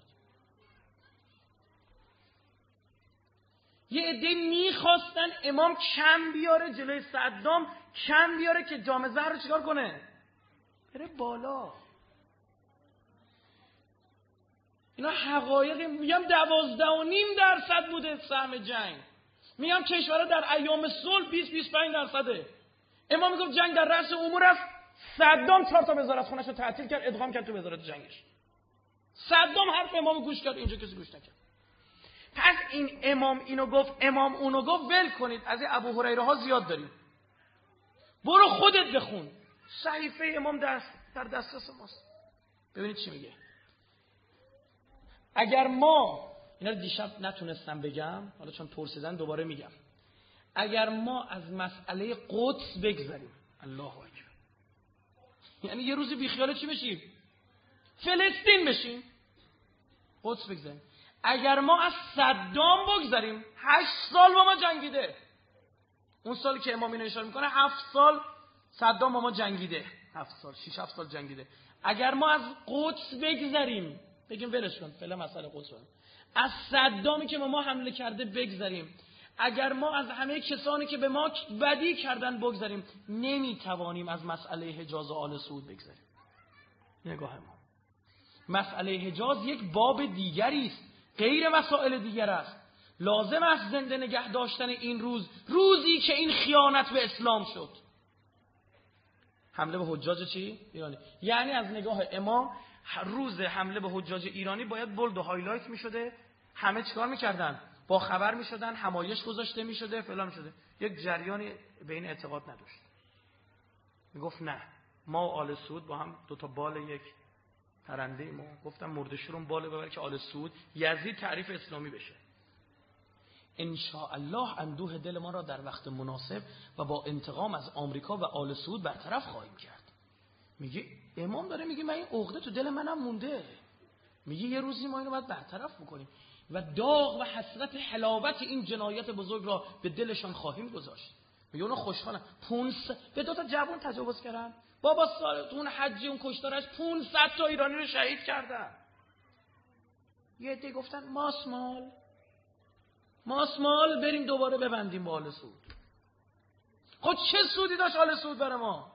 یه عده میخواستن امام کم بیاره جلوی صدام، کم بیاره که جام زهر رو چیکار کنه؟ بره بالا. اینا حقایق. میگم دوازده و نیم درصد بوده سهم جنگ. میگم کشورها در ایام صلح بیست بیست و پنج درصده. امام میگفت جنگ در رأس امور است. صدام چهار تا وزارت خونه‌شو تعطیل کرد، ادغام کرد تو وزارت جنگش. صدام حرف امام گوش کرد، اینجا کسی گوش نکرد. پس این امام اینو گفت، امام اونو گفت، ول کنید. از این ابو هریره ها زیاد داریم. برو خودت بخون. صحیفه امام دست در دسترس ماست. ببینید چی میگه. اگر ما اینا رو دیشب نتونستم بگم، حالا چون پرسیدن دوباره میگم. اگر ما از مسئله قدس بگذریم، الله اکبر، یعنی یه روزی بیخیال چی بشیم؟ فلسطین بشیم. قدس بگذاریم. اگر ما از صدام بگذاریم، هشت سال با ما جنگیده. اون سالی که امام اینو اشاره میکنه هفت سال صدام با ما جنگیده. هفت سال شش هفت سال جنگیده. اگر ما از قدس بگذریم، بگیم ولش کن فعلا مسئله قدس رو، از صدامی که به ما حمله کرده بگذریم، اگر ما از همه کسانی که به ما بدی کردن بگذریم، نمیتوانیم از مسئله حجاز و آل سعود بگذریم. نگاه ما مسئله حجاز یک باب دیگری است، غیر مسائل دیگر است. لازم است زنده نگه داشتن این روز، روزی که این خیانت به اسلام شد. حمله به حجاج چی؟ ایرانی. یعنی از نگاه امام روز حمله به حجاج ایرانی باید بولد و هایلایت می شده، همه چیکار میکردن؟ با خبر می شدن، همایش گذاشته می شده، فلان شده. یک جریانی بین اعتقاد نداشت. می گفت نه، ما و آل سعود با هم دوتا بال یک پرنده ما. گفتم مردشورون باله ببر که آل سعود یزید تعریف اسلامی بشه. ان شاء الله اندوه دل ما را در وقت مناسب و با انتقام از آمریکا و آل سعود برطرف خواهیم کرد. میگه امام داره میگه من این عقده تو دل منم مونده، میگه یه روزی ما اینو باید برطرف بکنیم و داغ و حسرت حلاوت این جنایت بزرگ را به دلشان خواهیم گذاشت. میگه اونا خوشحالن. پونصد به دو تا جوان تجاوز کردن. بابا سال تو اون حجی اون کشتارش پانصد تا ایرانی رو شهید کردن. یه عده گفتن ماسمال ماسمال بریم دوباره ببندیم با آل سعود. خود چه سودی داشت آل سعود برای ما؟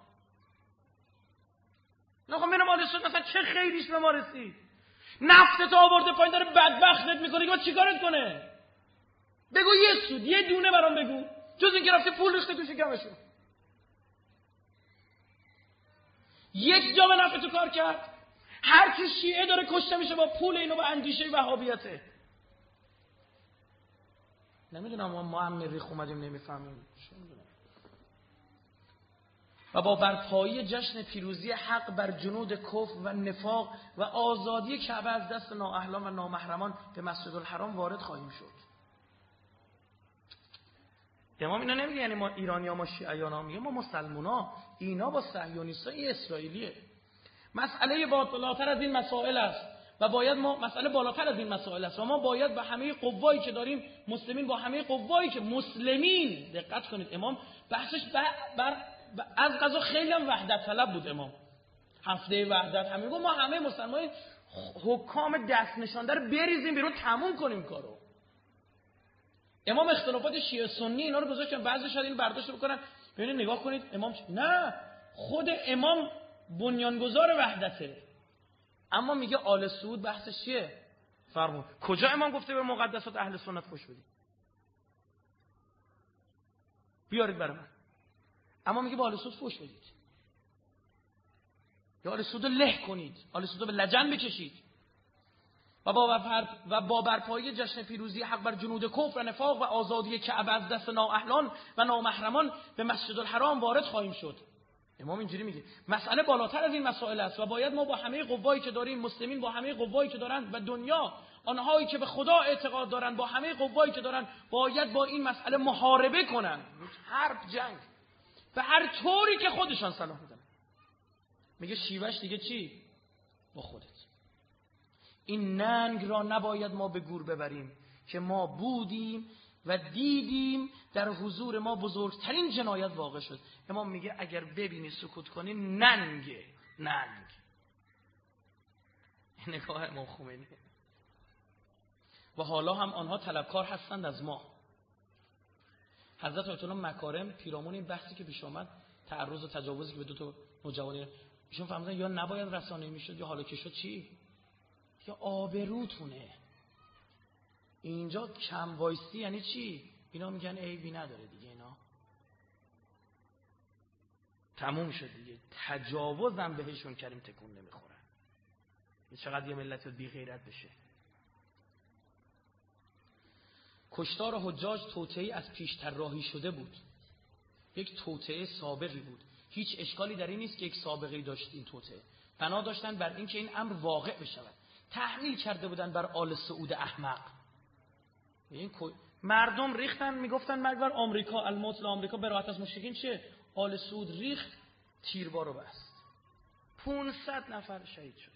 نه خب منم آل سعود مثلا چه خیریش به ما رسید؟ نفتت آورده پایین داره بدبختت میکنه که ما چیکارت کنه؟ بگو یه سود، یه دونه برام بگو، جز این که رفته پول ریخته تو شکمشون. یک جا به نفع تو کار کرد؟ هر کی شیعه داره کشته میشه با پول اینو، با اندیشه وهابیته. نمیدونم ما ما هم مریخ اومدیم نمیفهمیم. و با برپایی جشن پیروزی حق بر جنود کفر و نفاق و آزادی کعبه از دست نااهلان و نامحرمان به مسجد الحرام وارد خواهیم شد. امام اینا نمیگه یعنی ما ایرانی‌ها ما شیعیان، میگه ما مسلمونا، اینا با صهیونیستای اسرائیلیه. مسئله بالاتر از این مسائل است و باید ما مسئله بالاتر از این مسائل است و ما باید با همه قوایی که داریم، مسلمین با همه قوایی که مسلمین، دقت کنید امام بحثش بر, بر از قضا خیلی هم وحدت طلب بود. امام هفته وحدت همه گفت ما همه مسلمان حکام دست نشانده رو بریزیم بیرون تموم کنیم کارو. امام اختلافات شیعه سنی اینا رو گذاشتن، بعضی شاید این برداشت بکنن ببینید نگاه کنید امام نه، خود امام بنیانگذار وحدته، اما میگه آل سعود بحثش چیه؟ فرمون کجا امام گفته به مقدسات اهل سنت خوش بدید؟ بیارید برای من. اما میگه با آل سعود فوش بدید، یا آل سعود له کنید، آل سعود به لجن بکشید و با بر و با برپایی جشن پیروزی حق بر جنود کفر و نفاق و آزادی کعبه از دست نااهلان و نامحرمان به مسجد الحرام وارد خواهیم شد. امام اینجوری میگه مسئله بالاتر از این مسائل است و باید ما با همه قوایی که داریم، مسلمین با همه قوایی که دارند و دنیا آنهایی که به خدا اعتقاد دارند با همه قوایی که دارند باید با این مسئله محاربه کنند، حرب، جنگ، به هر طوری که خودشان صلاح میدونن. میگه شیوهش دیگه چی؟ با خودت. این ننگ را نباید ما به گور ببریم که ما بودیم و دیدیم در حضور ما بزرگترین جنایت واقع شد. امام میگه اگر ببینی سکوت کنی ننگه، ننگ. نگاه امام خمینی. و حالا هم آنها طلبکار هستند از ما. حضرت آیت الله مکارم پیرامون این بحثی که پیش آمد، تعرض و تجاوزی که به دو تا نوجوانی ایشون فهمیدن یا نباید رسانه‌ای میشد یا حالا که شد چی؟ یا آبروتونه. اینجا کم وایسی یعنی چی؟ اینا میگن عیبی نداره دیگه، اینا تموم شد دیگه، تجاوزم بهشون کریم تکون نمیخورن. چقدر یه ملت بی غیرت بشه. کشتار حجاج توطئه‌ای از پیش طراحی شده بود، یک توطئه سابقی بود. هیچ اشکالی در این نیست که یک سابقه داشت این توطئه. بنا داشتن بر این که این امر واقع بشود. تحمیل کرده بودن بر آل سعود احمق. این مردم ریختن میگفتن مگر آمریکا، الموت لآمریکا، براءت از مشرکین چیه؟ آل سعود ریخت، تیربارو بست، پانصد نفر شهید شد.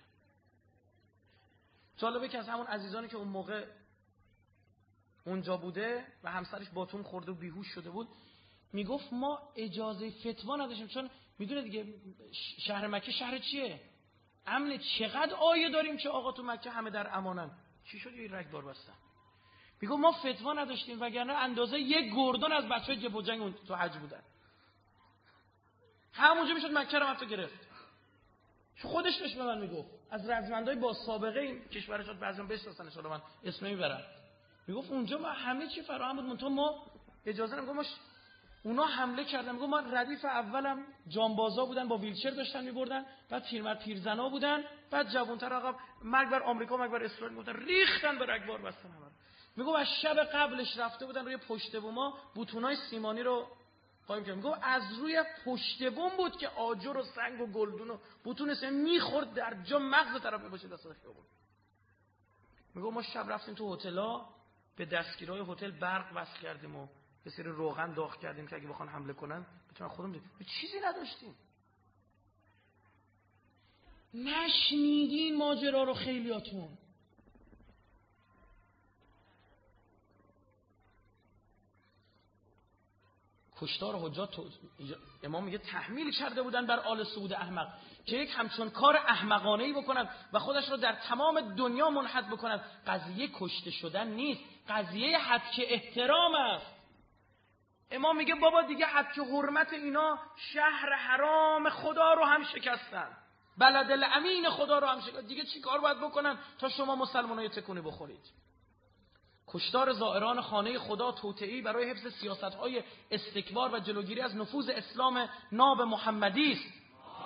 جالبه که از همون عزیزانی که اون موقع اونجا بوده و همسرش باتون خورده و بیهوش شده بود، میگفت ما اجازه فتوا نداشتیم چون میدونه دیگه شهر مکه شهر چیه؟ امن. چقدر آیه داریم که آقا تو مکه همه در امانن. چی شد یه رگبار بستن؟ میگه ما فتوا نداشتیم وگرنه اندازه یک گردن از بچهای جبهه جنگ اون تو حج بودن. همونجا میشد مکه رو حتی گرفت. چون خودش بهش به من میگفت از رزمندای با سابقه این کشورش شد بعضیام بشناسن ان شاء الله من اسم میبرم. میگفت اونجا ما همه چی فراهم بود منتها ما اجازه نمیگم ما اونا حمله کردن. میگم ما ردیف اولم جانبازا بودن با ویلچر داشتن میبردن، بعد پیرمرد پیرزنا بودن، بعد جوانتر عقب مرگ بر آمریکا مرگ بر اسرائیل گفتن ریختن به رگبار بستن همه. میگم از شب قبلش رفته بودن روی پشت بوما بوتونای سیمانی رو قایم کردن. میگم از روی پشت بوم بود که آجر و سنگ و گلدون و بوتون سیمانی میخورد در جا مغز طرف باشه دست خیابون. میگم ما شب رفتیم تو هتل‌ها به دستگیرای هتل برق وصل کردیم و یه سری روغن داغ کردیم که اگه بخوان حمله کنن بتونن خودمون به چیزی نداشتیم. نشنیدین ماجرا رو خیلیاتون. کشتار حجاج امام میگه تحمیل کرده بودن بر آل سعود احمق که یک همچون کار احمقانه‌ای بکنن و خودش رو در تمام دنیا منحط بکنن. قضیه کشته شدن نیست، قضیه حق احترام است. امام میگه بابا دیگه حق حرمت اینا شهر حرام خدا رو هم شکستن، بلد الامین خدا رو هم شکستن. دیگه چی کار باید بکنن تا شما مسلمانای تکونی بخورید؟ کشتار زائران خانه خدا توطئه‌ای برای حفظ سیاست‌های استکبار و جلوگیری از نفوذ اسلام ناب محمدی است.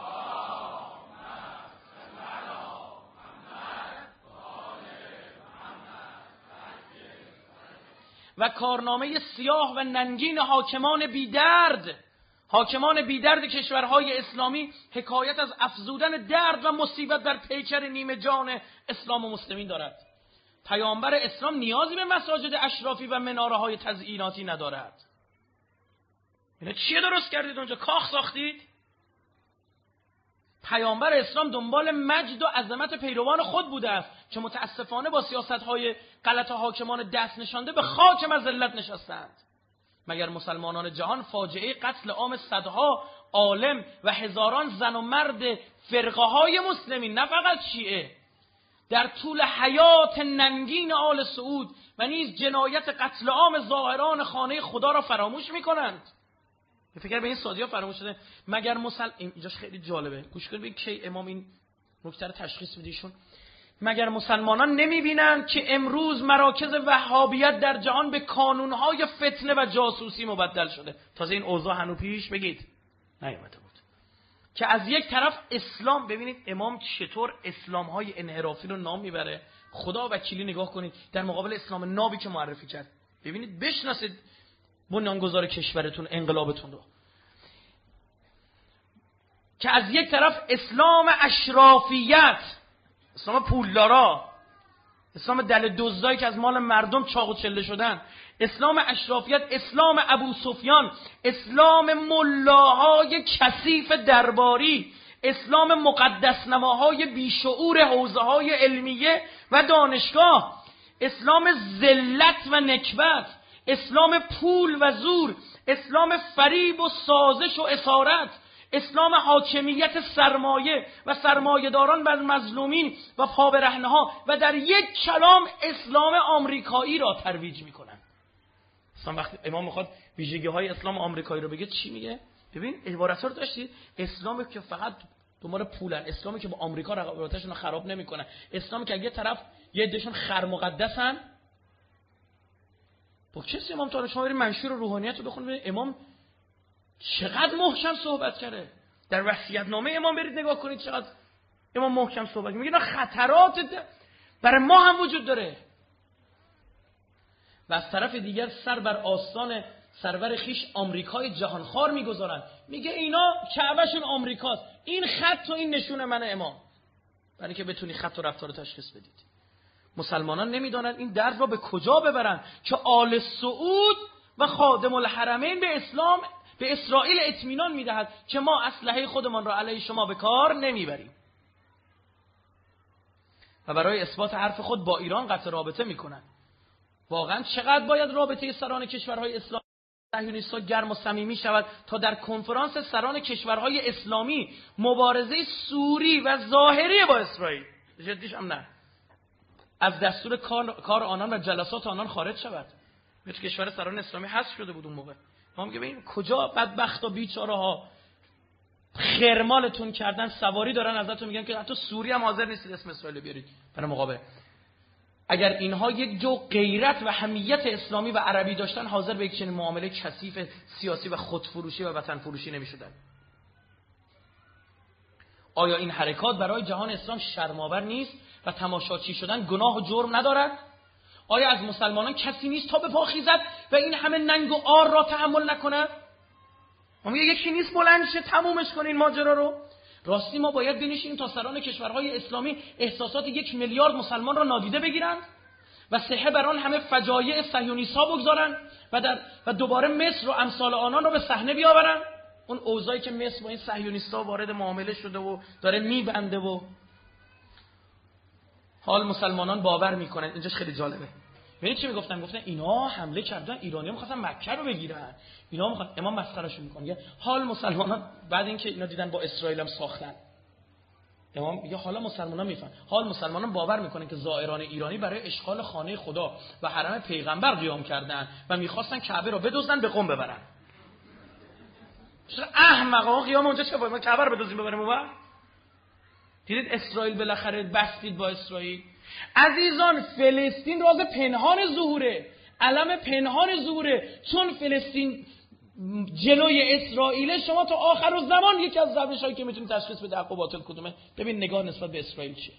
و کارنامه سیاه و ننگین حاکمان بیدرد حاکمان بیدرد کشورهای اسلامی حکایت از افزودن درد و مصیبت در پیکر نیمه جان اسلام و مسلمین دارد. پیامبر اسلام نیازی به مساجد اشرافی و مناره‌های تزئیناتی ندارد. اینا چیه درست کردید اونجا؟ کاخ ساختید؟ پیامبر اسلام دنبال مجد و عظمت پیروان خود بوده است که متاسفانه با سیاست‌های غلط حاکمان دست نشانده به خاک مذلت نشستند. مگر مسلمانان جهان فاجعه قتل عام صدها عالم و هزاران زن و مرد فرقه‌های مسلمین نه فقط شیعه در طول حیات ننگین آل سعود و نیز جنایت قتل عام ظاهران خانه خدا را فراموش می‌کنند؟ فکر به این سادیا فراموش شده. مگر مسل اینجاش خیلی جالبه، گوش کنید کی امام این نکته رو تشخیص میدیشون. مگر مسلمانان نمیبینند که امروز مراکز وهابیت در جهان به کانونهای فتنه و جاسوسی مبدل شده؟ تازه این اوضاع هنو پیش بگید نیامده بود که از یک طرف اسلام، ببینید امام چطور اسلامهای انحرافی رو نام میبره. خدا وکیلی نگاه کنید در مقابل اسلام نابی که معرفی کرد. ببینید بشناسید بنیانگذار کشورتون انقلابتون رو که از یک طرف اسلام اشرافیت، اسلام پولدارا، اسلام دل دزدایی که از مال مردم چاق و چله شدن، اسلام اشرافیت، اسلام ابو سفیان، اسلام ملاهای کثیف درباری، اسلام مقدس نماهای بیشعور حوزه‌های علمیه و دانشگاه، اسلام ذلت و نکبت، اسلام پول و زور، اسلام فریب و سازش و اسارت، اسلام حاکمیت سرمایه و سرمایه‌داران بر مظلومین و پابرهنه‌ها و در یک کلام اسلام آمریکایی را ترویج می‌کنند. اسلام وقتی امام میخواد ویژگی‌های اسلام آمریکایی رو بگه چی میگه؟ ببین عبارت‌ها رو داشتید، اسلامی که فقط دنبال پولن، اسلامی که با آمریکا رقابتشون رو خراب نمی‌کنه، اسلامی که یه طرف یه عده‌شون خر مقدسن. با کسی امام تعالی شما برید منشور روحانیت رو بخونید ببینید امام چقدر محکم صحبت کرده. در وصیت‌نامه امام برید نگاه کنید چقدر امام محکم صحبت میگه. اینا خطرات برای ما هم وجود داره. و از طرف دیگر سر بر آستان سرور خیش آمریکای جهانخوار میگذارن. میگه اینا کعبهشون آمریکاست. این خط و این نشون من امام، برای که بتونی خط و رفتار رو تشخیص بدید. مسلمانان نمیدونن این درد را به کجا ببرن که آل سعود و خادم الحرمین به اسلام به اسرائیل اطمینان میدهد که ما اسلحه خودمان را علیه شما به کار نمیبریم و برای اثبات حرف خود با ایران قطع رابطه میکنن. واقعا چقدر باید رابطه سران کشورهای اسلام صهیونیست‌ها گرم و صمیمی شود تا در کنفرانس سران کشورهای اسلامی مبارزه سوری و ظاهری با اسرائیل، جدیش هم نه، از دستور کار, کار آنان و جلسات آنان خارج شود. مثل کشور سران اسلامی حذف شده بود اون موقع. ما میگه ببین کجا بدبختا بیچاره‌ها خرمالتون کردن، سواری دارن ازتون میگن که حتی سوری هم حاضر نیستید اسم اسرائیل بیارید برای مقابله. اگر اینها یک جو غیرت و حمیت اسلامی و عربی داشتن، حاضر به یک چنین معامله کثیف سیاسی و خودفروشی و وطن فروشی نمیشدن. آیا این حرکات برای جهان اسلام شرم‌آور نیست و تماشاچی شدن گناه و جرم ندارد؟ آیا از مسلمانان کسی نیست تا به پا خیزد و این همه ننگ و عار را تحمل نکند؟ ما میگه یکی نیست بلند شه تمومش کنین ماجرا رو. راستی ما باید بنشینیم تا سران کشورهای اسلامی احساسات یک میلیارد مسلمان را نادیده بگیرند و صحه بر آن همه فجایع صهیونیست‌ها بگذارند و در و دوباره مصر و امثال آنان را به صحنه بیاورند؟ اون اوضاعی که مصر با این صهیونیست‌ها وارد معامله شده و داره میبنده و حال مسلمانان باور میکنن. اینجاش خیلی جالبه. ببینید چی میگفتن؟ گفتن اینا حمله کردن، ایرانی‌ها می‌خواستن مکه رو بگیرن، اینا می‌خوان امام مسخرهشون می‌کنه. حال مسلمانان بعد اینکه اینا دیدن با اسرائیل هم ساختن، امام میگه حالا مسلمانان میفهمن، حال مسلمانان باور میکنن که زائران ایرانی برای اشغال خانه خدا و حرم پیغمبر قیام کردن و می‌خواستن کعبه رو بدزدن به قم ببرن. چرا احمقا قیام اونجا چه باید ما کعبه رو بدزدیم ببریم اونور؟ دیدید اسرائیل بالاخره بستید با اسرائیل. عزیزان فلسطین راز پنهان ظهوره، علم پنهان ظهوره، چون فلسطین جلوی اسرائیل. شما تا آخر الزمان یکی از روش‌هایی که میتونید تشخیص بده حق و باطل کدومه، ببین نگاه نسبت به اسرائیل چیه.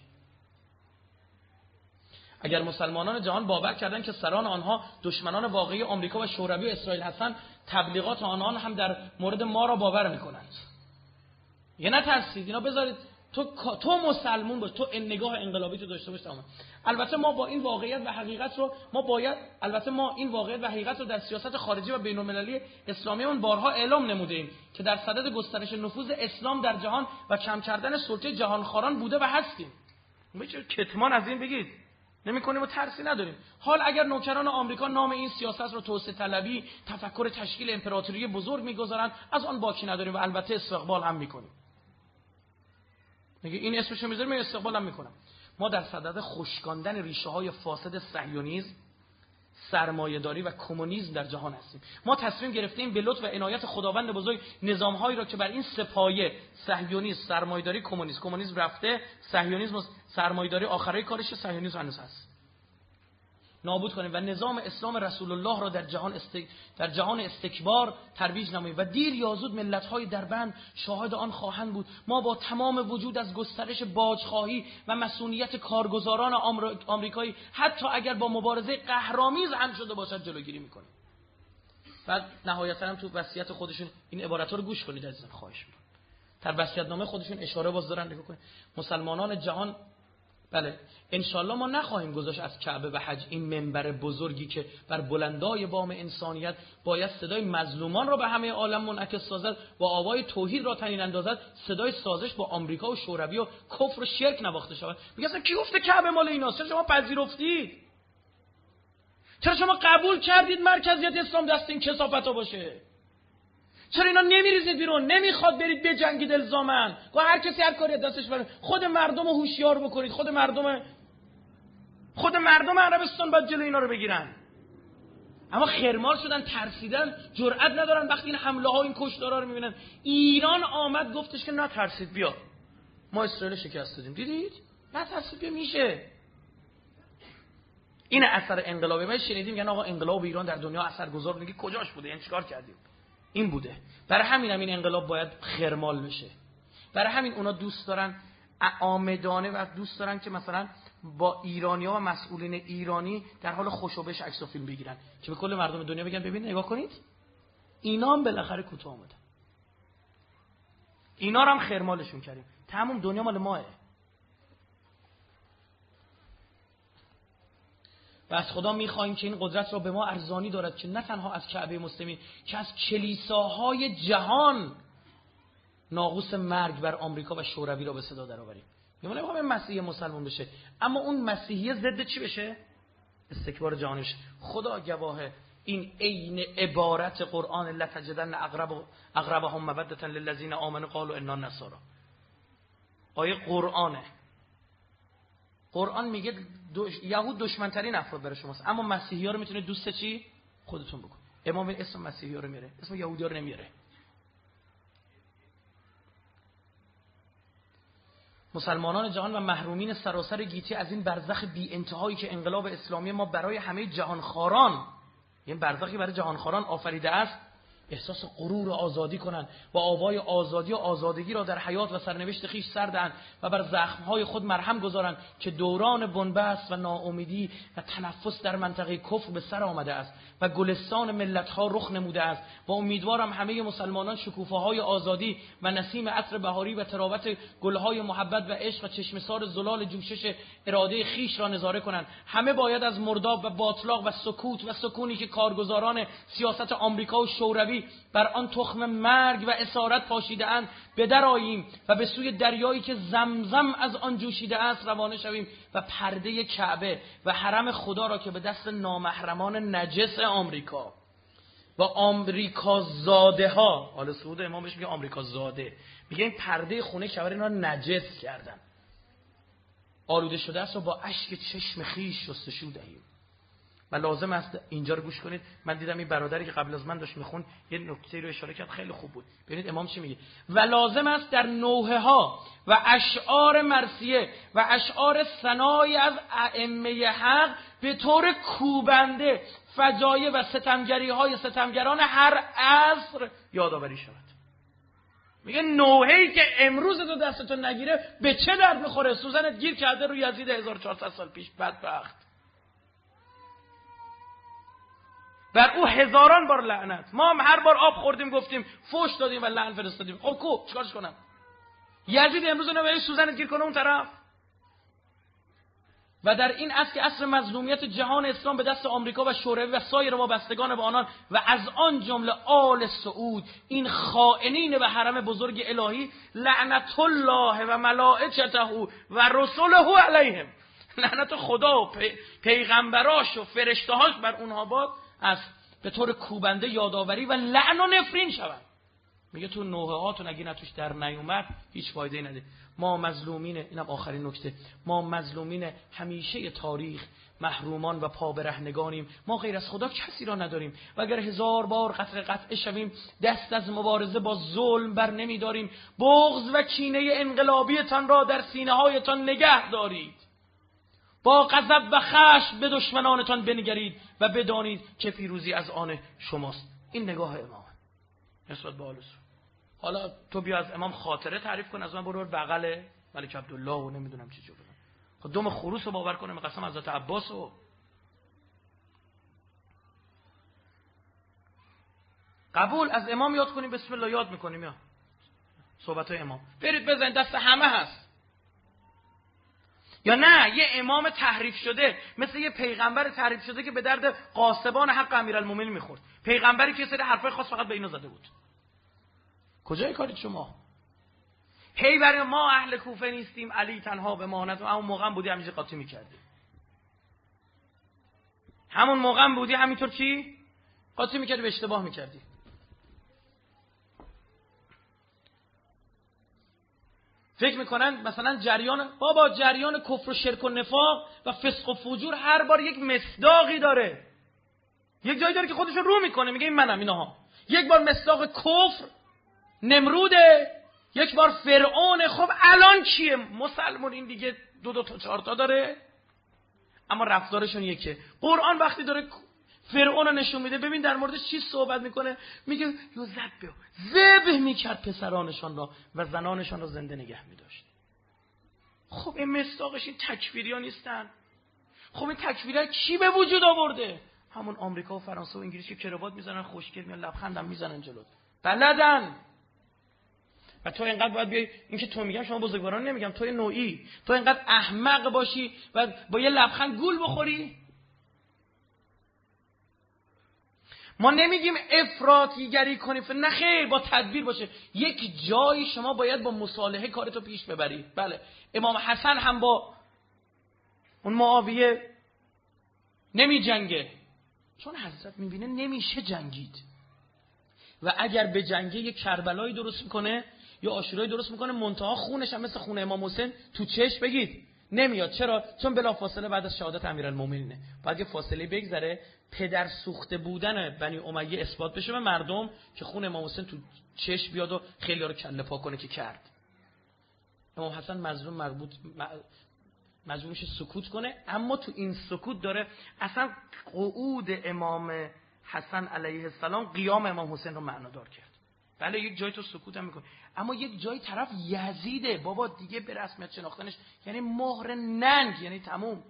اگر مسلمانان جهان باور کردن که سران آنها دشمنان واقعی آمریکا و شوروی و اسرائیل هستند، تبلیغات آنان هم در مورد ما را باور میکنند. یه نترسید، اینا بذارید تو تو مسلمون باش، تو نگاه انقلابی تو داشته باش تمام. البته ما با این واقعیت و حقیقت رو ما باید البته ما این واقعیت و حقیقت رو در سیاست خارجی و بین‌المللی اسلامی اون بارها اعلام نمودیم که در صدد گسترش نفوذ اسلام در جهان و کم کردن سلطه جهانخواران بوده و هستیم. ما چه کتمان از این بگید نمی‌کنیم و ترسی نداریم. حال اگر نوکران آمریکا نام این سیاست رو توسعه طلبی، تفکر تشکیل امپراتوری بزرگ می‌گذارن، از آن باکی نداریم و البته استقبال هم می‌کنیم. میگه این اسمشو میذاریم، من استقبال هم میکنم. ما در صدد خشکاندن ریشه های فاسد صهیونیسم، سرمایه‌داری و کمونیسم در جهان هستیم. ما تصمیم گرفتیم به لطف و عنایت خداوند بزرگ نظام‌هایی را که بر این سه پایه صهیونیسم، سرمایه‌داری، کمونیسم، کمونیسم رفته، صهیونیسم، سرمایه‌داری آخرای کارش، صهیونیسم هنوز هست، نابود کنیم و نظام اسلام رسول الله را در جهان استک... در جهان استکبار ترویج نماییم و دیر یا زود ملت‌های دربند شاهد آن خواهند بود. ما با تمام وجود از گسترش باجخواهی و مسئولیت کارگزاران آمر... آمریکایی حتی اگر با مبارزه قهرآمیز هم شده باشد جلوگیری می‌کنیم. بعد نهایتاً هم تو وصیت خودشون این عبارت‌ها رو گوش کنید عزیزان، خواهش می‌کنم. در وصیت‌نامه خودشون اشاره باز دارن نگاه کنید. مسلمانان جهان بله انشالله ما نخواهیم گذاشت از کعبه و حج این منبر بزرگی که بر بلندای بام انسانیت باید صدای مظلومان را به همه عالم منعکس سازد و آوای توحید را طنین اندازد، صدای سازش با آمریکا و شوروی و کفر و شرک نواخته شود. میگه اصلا کی گفته کعبه مال ایناست؟ چرا شما پذیرفتید؟ چرا شما قبول کردید مرکزیت اسلام دست این کثافتا باشه؟ چرا اینا نمیریزید بیرون؟ نمیخواد برید بجنگید الزامن. گفت هر کسی هر کاری دستش بره. خود مردم رو هوشیار بکنید. خود مردم خود مردم عربستان باید جلوی اینا رو بگیرن. اما خرمال شدن، ترسیدن، جرئت ندارن وقتی این حمله ها این کشتارا رو میبینن. ایران آمد گفتش که نترسید، بیا ما اسرائیل شکست دادیم. دیدید؟ نترسید، بیا میشه. این اثر انقلابی. ما شنیدیم میگن آقا انقلاب ایران در دنیا اثرگذار بود. میگه کجاش بوده؟ این چیکار کردیم؟ این بوده. برای همین هم این انقلاب باید خرمال بشه. برای همین اونا دوست دارن آمدانه و دوست دارن که مثلا با ایرانی‌ها و مسئولین ایرانی در حال خوشوبش عکس و فیلم بگیرن که به کل مردم دنیا بگن ببین نگاه کنید اینا هم بالاخره کوتاه اومدن، اینا رو هم خرمالشون کردیم، تمام دنیا مال ماه. و از خدا میخواهیم که این قدرت را به ما ارزانی دارد که نه تنها از کعبه مسلمین که از کلیساهای جهان ناقوس مرگ بر آمریکا و شوروی را به صدا درآوریم. میگم نمیخوام مسیحی مسلمان بشه، اما اون مسیحی ضد چی بشه؟ استکبار جهانی بشه. خدا گواهه این عین عبارت قرآن لتجدن اقرب اقربهم مودة للذین آمنوا قالوا انا نصارى. آیه قرآنه. قرآن میگه دش... یهود دشمنترین افراد برای شماست، اما مسیحی ها رو میتونه دوست چی خودتون بکن. امام اسم مسیحی ها رو میاره، اسم یهودی ها رو نمیاره. مسلمانان جهان و محرومین سراسر گیتی از این برزخ بی انتهایی که انقلاب اسلامی ما برای همه جهانخواران، این برزخی برای جهانخواران آفریده است، احساس غرور و آزادی کنند و آوای آزادی و آزادگی را در حیات و سرنوشت خیش سر دهند و بر زخمهای خود مرهم گذارند که دوران بنبست و ناامیدی و تنفس در منطقه کفر به سر آمده است و گلستان ملت‌ها رخ نموده است و امیدوارم همه مسلمانان شکوفه‌های آزادی و نسیم عطر بهاری و تراوت گل‌های محبت و عشق و چشمسار زلال جوشش اراده خیش را نظاره کنند. همه باید از مرداب و باطلاق و سکوت و سکونی که کارگزاران سیاست آمریکا و شوروی بر آن تخم مرگ و اسارت پاشیده اند بدرآییم و به سوی دریایی که زمزم از آن جوشیده است روانه شویم و پرده کعبه و حرم خدا را که به دست نامحرمان نجس آمریکا و آمریکا زاده ها، حالا سعود امام بهش میگه آمریکا زاده، میگه این پرده خونه کعبه اینا نجس کردن، آلوده شده است و با اشک چشم خیش شستشو دهیم. و لازم است اینجا رو گوش کنید. من دیدم این برادری که قبل از من داشت میخوند یه نکته رو اشاره کرد خیلی خوب بود. ببینید امام چی میگه: و لازم است در نوحه ها و اشعار مرثیه و اشعار ثنایی از ائمه حق به طور کوبنده فجایع و ستمگری های ستمگران هر عصر یادآوری شود. میگه نوحه‌ای که امروز تو دستتون نگیره به چه درد میخوره؟ سوزنت گیر کرده روی یزید هزار و چهارصد سال پیش، بدبخت. بر او هزاران بار لعنت. ما هم هر بار آب خوردیم گفتیم فوش دادیم و لعن فرستادیم. خب کو چیکارش کنم؟ یزید امروز اونو به سوزنت گیر کنه اون طرف. و در این عصر که عصر مظلومیت جهان اسلام به دست آمریکا و شوروی و سایر وابستگان به آنان و از آن جمله آل سعود، این خائنین به حرم بزرگ الهی، لعنت الله و ملائکته و رسله علیهم، لعنت خدا و پی... پیغمبراش و فرشتهاش بر اونها باد، از به طور کوبنده یادآوری و لعن و نفرین شوند. میگه تو نوحه هاتون اگه نتوش در نیومد هیچ فایده نده. ما مظلومین، اینم آخرین نکته، ما مظلومین همیشه تاریخ، محرومان و پابرهنگانیم. ما غیر از خدا کسی را نداریم و اگر هزار بار قطع قطع شویم دست از مبارزه با ظلم بر نمیداریم. بغض و کینه انقلابیتان را در سینه هایتان نگه دارید. با غضب و خشم به دشمنانتان بنگرید و بدانید که پیروزی از آن شماست. این نگاه امام نسبت به آل سعود. حالا تو بیا از امام خاطره تعریف کن، از من برو بغل ملک عبدالله و نمیدونم چی جو بگم. خب دوم خروس رو باور کنه قسم حضرت عباس رو. قبول از امام یاد کنیم، بسم الله یاد میکنیم. یا صحبت های امام برید بزنید، دست همه هست. یا نه یه امام تحریف شده مثل یه پیغمبر تحریف شده که به درد قاسبان حق امیرالمومنین میخورد، پیغمبری که سری حرفای خاص فقط به اینا زده بود. کجای کارید شما؟ هی برای ما اهل کوفه نیستیم، علی تنها بماند. اما موقع هم بودی همیشه قاطی میکردی، همون موقع هم بودی همینطور چی قاطی میکردی، به اشتباه میکردی. فکر میکنن مثلا جریان بابا جریان کفر و شرک و نفاق و فسق و فجور هر بار یک مصداقی داره، یک جایی داره که خودشون رو میکنه، میگه این منم اینها. یک بار مصداق کفر نمروده، یک بار فرعون. خب الان کیه؟ مسلمون این دیگه دو دو تا چهار تا داره، اما رفتارشون یکه. قرآن وقتی داره فرعون رو نشون میده، ببین در موردش چی صحبت میکنه، میگه یو ذبح ذبح میکرد پسرانشان را و زنانشان را زنده نگه میداشت. خب این مصداقش این تکفیری ها نیستن؟ خب این تکفیری ها کی به وجود آورده؟ همون آمریکا و فرانسه و انگلیس که کراوات میزنن، خوشگل میان، لبخندم میزنن جلوت، بلدن. و تو اینقدر باید بیای، این که تو میگم شما بزرگواران نمیگم، تو نوعی، تو اینقدر احمق باشی و با یه لبخند گول بخوری. ما نمیگیم افراطیگری کنیم، نه خیر، با تدبیر باشه. یک جایی شما باید با مصالحه کارتو پیش ببری. بله امام حسن هم با اون معاویه نمی جنگه، چون حضرت میبینه نمیشه جنگید و اگر به جنگی یک کربلایی درست میکنه یا عاشورایی درست میکنه، منتها خونش هم مثل خون امام حسین تو چشم بگید نمیاد. چرا؟ چون بلافاصله بعد از شهادت امیرالمومنینه، بعد یه فاصله بگذره پدر سوخته بودن بنی امیه اثبات بشه به مردم که خون امام حسین تو چشم بیاد و خیلی ها رو کله پا کنه که کرد. امام حسن مظلوم مربوط مجبور میشه سکوت کنه، اما تو این سکوت داره اصلا قعود امام حسن علیه السلام قیام امام حسین رو معنادار کرد. بله یک جای تو سکوت هم میکنه، اما یک جای طرف یزیده بابا دیگه به رسمیت شناختنش یعنی مهر ننگ، یعنی تموم.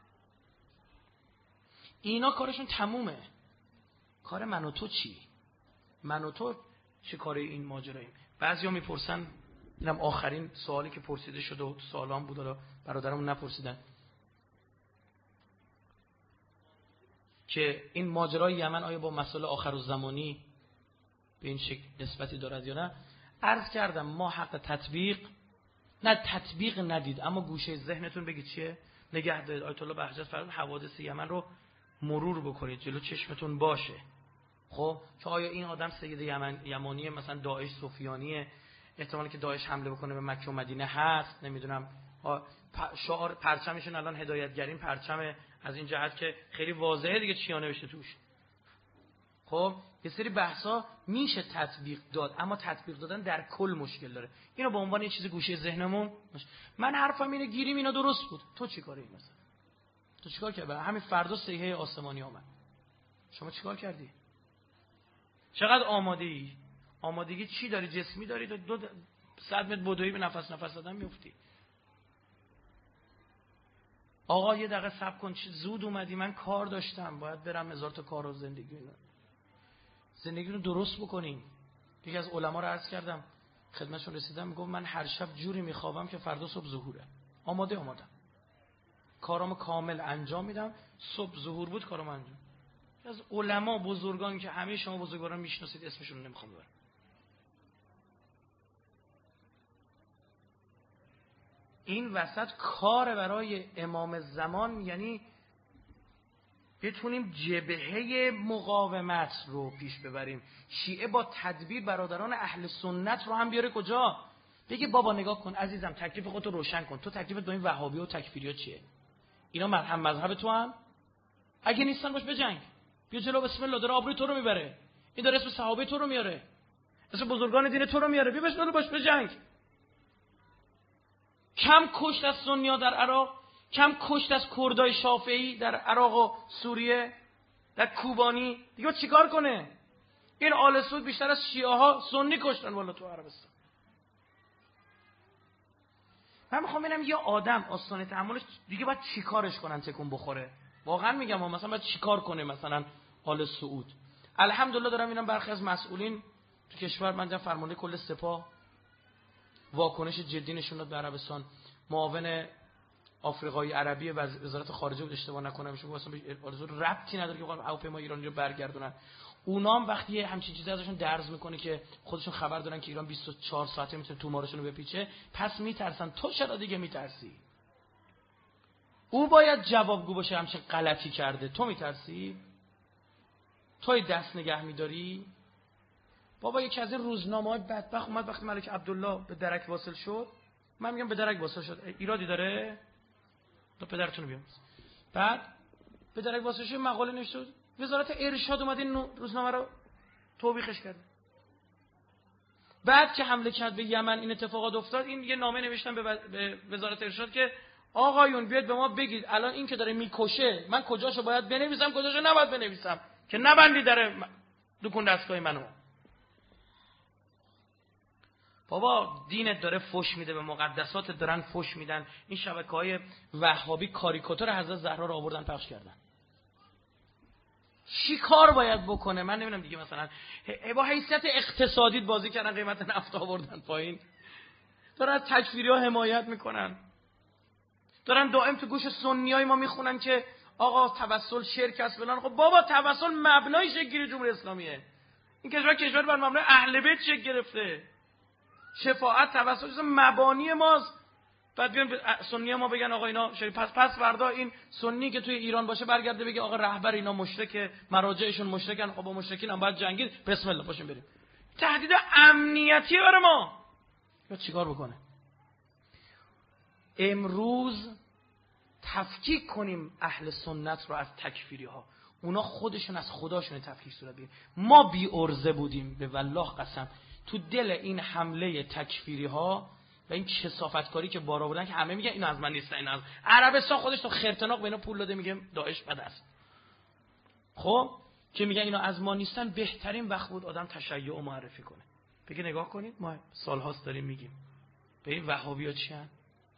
اینا کارشون تمومه. کار من و تو چی؟ من و تو چه کاره این ماجراییم؟ بعضیا میپرسن، اینم آخرین سوالی که پرسیده شده و سوالام بود، حالا برادرمون نپرسیدن، که این ماجرای یمن آیا با مسائل آخرالزمانی به این شکل نسبتی دارد یا نه. عرض کردم ما حق تطبیق نه تطبیق ندید، اما گوشه ذهنتون بگید چیه؟ نگه دارید. آیت الله بهجت فرمود حوادث یمن رو مرور بکنید، جلو چشمتون باشه. خب که آیا این آدم سید یمن یمانی مثلا داعش سفیانیه، احتمالی که داعش حمله بکنه به مکه و مدینه هست، نمیدونم شعار پرچمشون الان هدایتگرین پرچم، از این جهت که خیلی واضحه دیگه چیا نوشته توش. خب یه سری بحثا میشه تطبیق داد، اما تطبیق دادن در کل مشکل داره. اینو به عنوان یه چیز گوشه ذهنمون، من حرفم اینه گیریم اینا درست بود، تو چی کاری مثلا؟ تو چیکار کردی؟ همین فردا صیحه آسمانی آمد، شما چیکار کردی؟ چقدر آماده ای؟ آمادگی چی داری؟ جسمی داری؟ دو صد متر بدویی به نفس نفس دادن میافتی. آقا یه دقیقه صبر کن، زود اومدی، من کار داشتم، باید برم هزار تا کار و زندگی اینا. زندگی رو درست بکنیم. یکی از علما رو عرض کردم خدمتشون رسیدم، میگم من هر شب جوری میخوابم که فردا صبح ظهوره. آماده آمادم، کارامو کامل انجام میدم، صبح ظهور بود کارامو انجام. از علما بزرگان که همه شما بزرگواران میشناسید اسمشون رو نمیخوام ببرم، این وسط کار برای امام زمان، یعنی بتونیم جبهه مقاومت رو پیش ببریم. شیعه با تدبیر برادران اهل سنت رو هم بیاره کجا؟ بگه بابا نگاه کن عزیزم، تکلیف خودت رو روشن کن، تو تکلیفت با این وهابی و تکفیری ها چیه؟ اینا هم مذهب تو هم؟ اگه نیستن باش بجنگ، بیا جلو، بسم الله، داره آبروی تو رو میبره، این داره اسم صحابه تو رو میاره، اسم بزرگان دین تو رو میاره، بیا بسم الله باش بجنگ. کم کشت از سنی‌ها در عراق، کم کشت از کردای شافعی در عراق و سوریه، در کوبانی، دیگه چیکار کنه؟ این آل سعود بیشتر از شیعه ها سنی کشتن والا تو عربستان. من میخوام ببینم یه آدم آستانه تحملش دیگه باید چیکارش کنن تکون بخوره. واقعا میگم مثلا باید چیکار کنه مثلا آل سعود. الحمدلله دارم میبینم برخی از مسئولین تو کشور، من دیدم فرمانده کل سپاه واکنش جدی نشون داد به عربستان. معاون آفریقای عربی وزارت خارجه بود اشتباه نکنم، ایشون واسه آرزو ربطی نداره که هواپیما ایرانی رو برگردونن. اونا هم وقتی همچین چیزی ازشون درز میکنه که خودشون خبر دارن که ایران بیست و چهار ساعته میتونه تومارشون رو بپیچه، پس میترسن. تو چرا دیگه میترسی؟ او باید جوابگو باشه همچین غلطی کرده، تو میترسی؟ توی دست نگه میداری؟ بابا یکی از این روزنامه‌های بدبخت اومد وقتی ملک عبدالله به درک واصل شد، من میگم به درک واصل شد، ایرادی داره؟ تو پدرتون رو بیام. بعد به درک واصل شد مقاله نوشته، وزارت ارشاد اومد این روزنامه رو توبیخش کرد. بعد که حمله کرد به یمن این اتفاقات افتاد، این یه نامه نوشتن به وزارت ارشاد که آقایون بیاد به ما بگید الان این که داره میکشه من کجاشو باید بنویسم کجاشو نباید بنویسم که نبندی در دکون دستگاه منو. بابا دینت داره فش میده، به مقدساتت دارن فش میدن. این شبکه‌های وهابی کاریکاتور حضرت زهرا رو آوردن پخش کردن. چی کار باید بکنه؟ من نمیدونم دیگه. مثلا با حیثیت اقتصادی بازی کردن، قیمت نفت آوردن پایین، دارن از تکفیری‌ها حمایت میکنن، دارن دائم تو گوش سنیای ما میخونن که آقا توسل شرک است فلان. خب بابا توسل مبنای شکل جمهوری اسلامیه. این کشور کشور بر مبنای اهل بیت شکل گرفته. شفاعت توسل مبانی ماست. بعد بیان سنی ما بگن آقا اینا شریف، پس پس فردا این سنی که توی ایران باشه برگرده بگه آقا رهبر اینا مشرک، مراجعشون مشرکن، خب با مشرکین هم باید جنگید، بسم الله باشیم بریم. تهدید امنیتی برای ما. یا چیکار بکنه؟ امروز تفکیک کنیم اهل سنت رو از تکفیری ها. اونا خودشون از خداشون تفکیک صورت بگیرن. ما بی ارزه بودیم به والله قسم تو دل این حمله تکفیری ها و این کثافتکاری که بارا بودن که همه میگن این از من نیست، این از عربستان خودش تو خرتناق به اینا پول داده میگه داعش بد است. خب که میگن اینا از ما نیستن، بهترین وقت بود آدم تشیع معرفی کنه. بگه نگاه کنید ما سالهاست داریم میگیم به این وهابی‌ها چی هن؟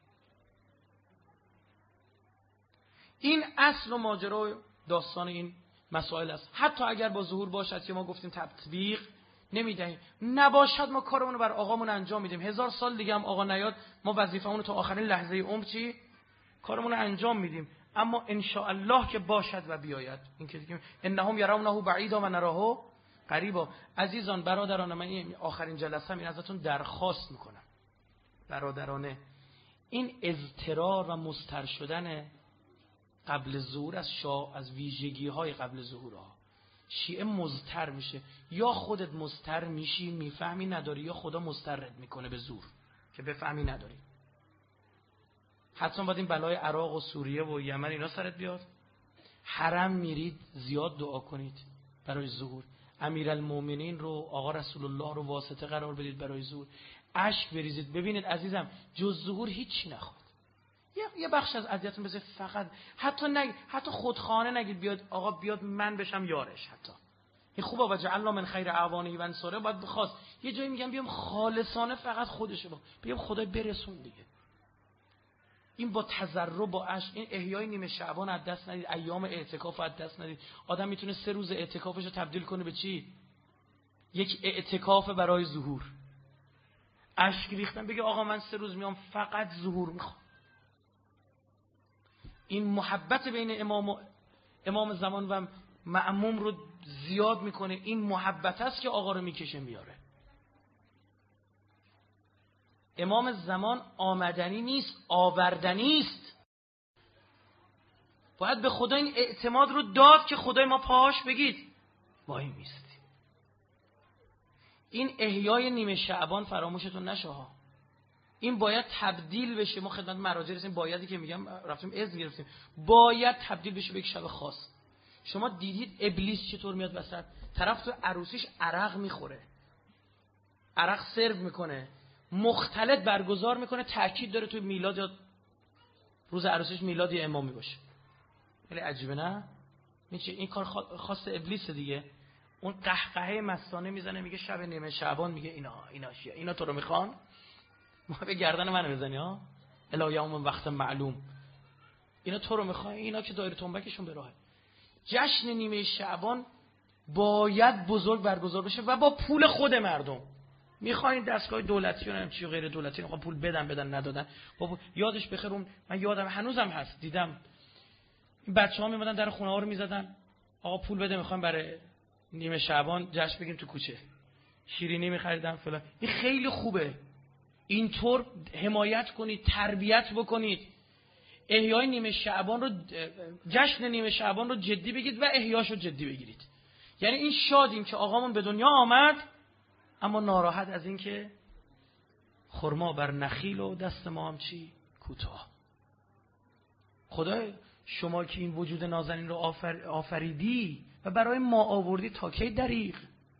این اصل و ماجرا داستان این مسائل است. حتی اگر با ظهور باشد که ما گفتیم تطبیق نمیدهیم، نباشد ما کارمون رو بر آقامون انجام میدیم. هزار سال دیگه هم آقا نیاد ما وظیفه‌مون رو تا آخرین لحظه عمر چی کارمون رو انجام میدیم. اما ان شاء الله که باشد و بیاید، این که دیگه انهم یرونه بعیدا و نراه قریبا. عزیزان برادران، من این آخرین جلسه این ازتون درخواست میکنم برادرانه، این اضطرار و مضطر شدن قبل ظهور از شاه، از ویژگی های قبل ظهورها شیعه مضطر میشه. یا خودت مضطر میشی میفهمی نداری، یا خدا مضطرت میکنه به زور که بفهمی نداری. حتما باید این بلای عراق و سوریه و یمن اینا سرت بیاد. حرم میرید زیاد دعا کنید برای ظهور. امیرالمومنین رو، آقا رسول الله رو واسطه قرار بدید برای ظهور. اشک بریزید. ببینید عزیزم جز ظهور هیچی نخواد. یه بخش از اذیتون بذارید، فقط حتی نگ... حتی خودخانه نگید بیاد آقا بیاد من بشم یارش. حتی این خوبه و جعلنا من خیر اعوانه و انصاره باید بخواست. یه جایی میگم بیام خالصانه فقط خودشو با بگم خدای برسون دیگه. این با تضرع با عشق، این احیای نیمه شعبان از دست ندید، ایام اعتکاف از دست ندید. آدم میتونه سه روز اعتکافش رو تبدیل کنه به چی؟ یک اعتکاف برای ظهور. اشک ریختن بگه آقا من سه روز میام فقط ظهور میخوام. این محبت بین امام و امام زمان و مأموم رو زیاد میکنه. این محبت است که آقا رو میکشه میاره. امام زمان آمدنی نیست، آوردنی است. باید به خدا این اعتماد رو داد که خدای ما پاهاش بگید وای میستی. این احیای نیمه شعبان فراموشتون نشه ها. این باید تبدیل بشه. ما خدمت مراجع رسیم، بایدی که میگم رفتیم اذن گرفتیم، باید تبدیل بشه به یک شب خاص. شما دیدید ابلیس چطور میاد وسط؟ طرف تو عروسیش عرق میخوره، عرق سرو میکنه، مختلط برگزار میکنه، تاکید داره توی میلاد یا روز عروسیش میلاد یا امامی باشه. خیلی عجیبه نه؟ میشه این کار خاص ابلیس دیگه. اون قهقهه مستانه میزنه میگه شب نیمه شعبان، میگه اینا اینا شیعه اینا تو رو میخوان ما به گردن منو بزنی ها الی یوم وقت معلوم. اینا تو رو میخوان، اینا که دایره تنبکشون به راهه. جشن نیمه شعبان باید بزرگ برگزار بشه و با پول خود مردم. میخواین دستگاه دولتی و نمیدونم چی غیر دولتی میخوان پول بدن بدن ندادن. بابا یادش بخیر اون من یادم هنوزم هست دیدم این بچه‌ها میمدن در خونه ها رو میزدن آقا پول بده میخوایم برای نیمه شعبان جشن بگیم تو کوچه. شیرینی میخریدن فلان. این خیلی خوبه. اینطور حمایت کنید، تربیت بکنید. احیای نیمه شعبان رو، جشن نیمه شعبان رو جدی بگید و احیاش رو جدی بگیرید. یعنی این شادیم که آقامون به دنیا آمد، اما ناراحت از این که خرما بر نخیل و دست ما هم چی؟ کوتاه. خدای شما که این وجود نازنین رو آفر... آفریدی و برای ما آوردی تا کی دریغ؟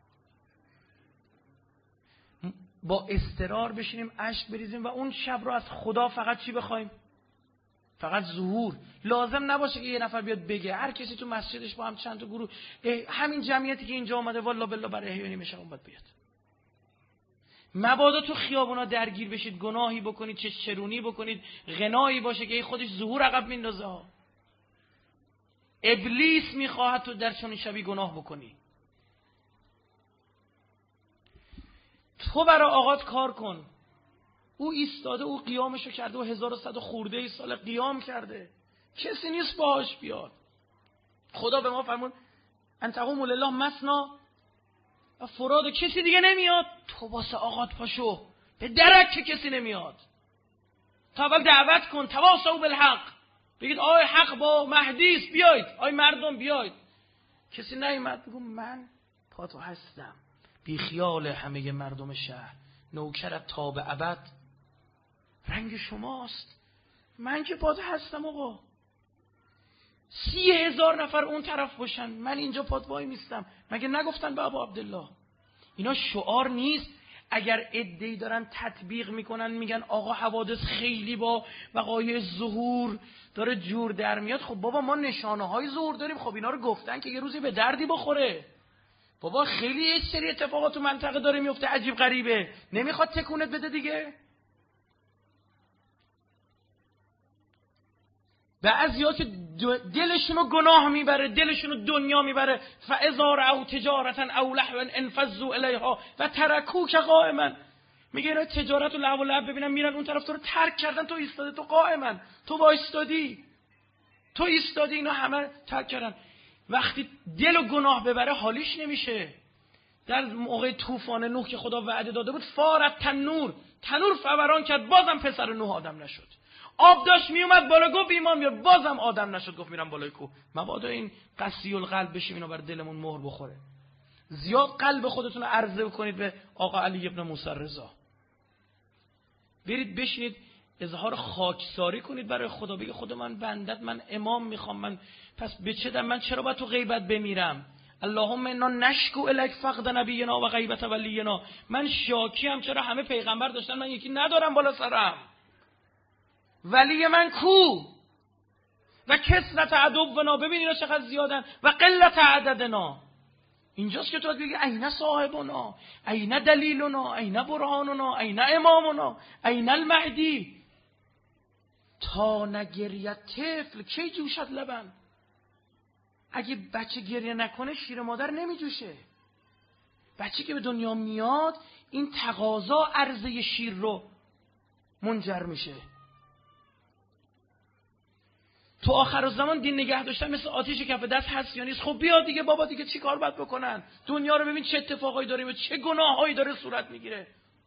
با اضطرار بشینیم اشک بریزیم و اون شب رو از خدا فقط چی بخوایم؟ فقط ظهور. لازم نباشه که یه نفر بیاد بگه. هر کسی تو مسجدش با هم چند تا گروه، همین جمعیتی که اینجا اومده والله بالله برای احیای نیمه شعبان باید بیاد. مبادا تو خیابونا درگیر بشید، گناهی بکنید، چه چرونی بکنید، غنایی باشه که خودش ظهور عقب میندازه ها. ابلیس میخواهد تو در چنین شبی گناه بکنی. تو برای آقات کار کن. او ایستاده، او قیامشو کرده و هزار و صد خورده ای سال قیام کرده. کسی نیست باهاش بیاد. خدا به ما فرمود ان تقوموا لله مثنا و فراد. کسی دیگه نمیاد، تو واسه آقات پاشو. به درک که کسی نمیاد. تا اول دعوت کن، تواصوا بالحق، بگید آی حق با مهدی است، بیاید، آی مردم بیاید. کسی نیامد بگم من پاتو هستم، بی خیال همه مردم شهر، نوکرت تا به ابد رنگ شماست، من که پات هستم آقا. سی هزار نفر اون طرف باشن، من اینجا پات وای میستم. مگه نگفتن به ابا عبدالله؟ اینا شعار نیست؟ اگر عده‌ای دارن تطبیق میکنن میگن آقا حوادث خیلی با وقایع ظهور داره جور در میاد، خب بابا ما نشانه های ظهور داریم، خب اینا رو گفتن که یه روزی به دردی بخوره. بابا خیلی یه سری اتفاقات تو منطقه داره میفته عجیب غریبه، نمیخواد تکونت بده دیگه. بعضیا که دلشونو گناه میبره، دلشونو دنیا میبره، فاذا رأوا تجارتا او لهوا انفضوا الیها و ترکوک قائما. میگه اینا تجارت و لهو و لعب ببینن میرن اون طرف، تو رو ترک کردن، تو ایستاده، تو قائما، تو وایستادی، تو ایستادی، اینا همه ترک کردن. وقتی دل و گناه ببره حالیش نمیشه. در موقع طوفان نوح که خدا وعده داده بود فارت تنور، تنور فوران کرد، بازم پسر نوح آدم نشد. آب داشت میومد بالا، گفت ایمان بیار، بازم آدم نشد، گفت میرم بالای کوه. مبادا این قسی القلب بشیم اینا بر دلمون مهر بخوره. زیاد قلب خودتون رو عرضه کنید به آقا علی ابن موسی رضا. برید بشینید اظهار خاکساری کنید برای خدا، بگید خدا من بندت، من امام میخوام، من پس به چه دم، من چرا باید تو غیبت بمیرم؟ اللهم انا نشکو الیک فقد نبینا و غیبت ولینا. من شاکی ام چرا همه پیغمبر داشتن من یکی ندارم بالا سرم. ولی من کو؟ و کثرت عدونا، ببین اینا چقدر زیادن، و قلت عددنا. اینجاست که تو بگی اینا صاحبنا، اینا دلیلنا، اینا برهاننا، اینا امامنا، اینا المهدی. تا نگریت طفل کی جوشد لبن. اگه بچه گریه نکنه شیر مادر نمی جوشه. بچه که به دنیا میاد این تقاضا عرضه شیر رو منجر میشه. تو آخر الزمان دین نگه داشتن مثل آتیش کف دست هست یا نیست؟ خب بیا دیگه بابا، دیگه چی کار باید بکنن؟ دنیا رو ببین چه اتفاقایی داره و چه گناهایی داره صورت میگیره.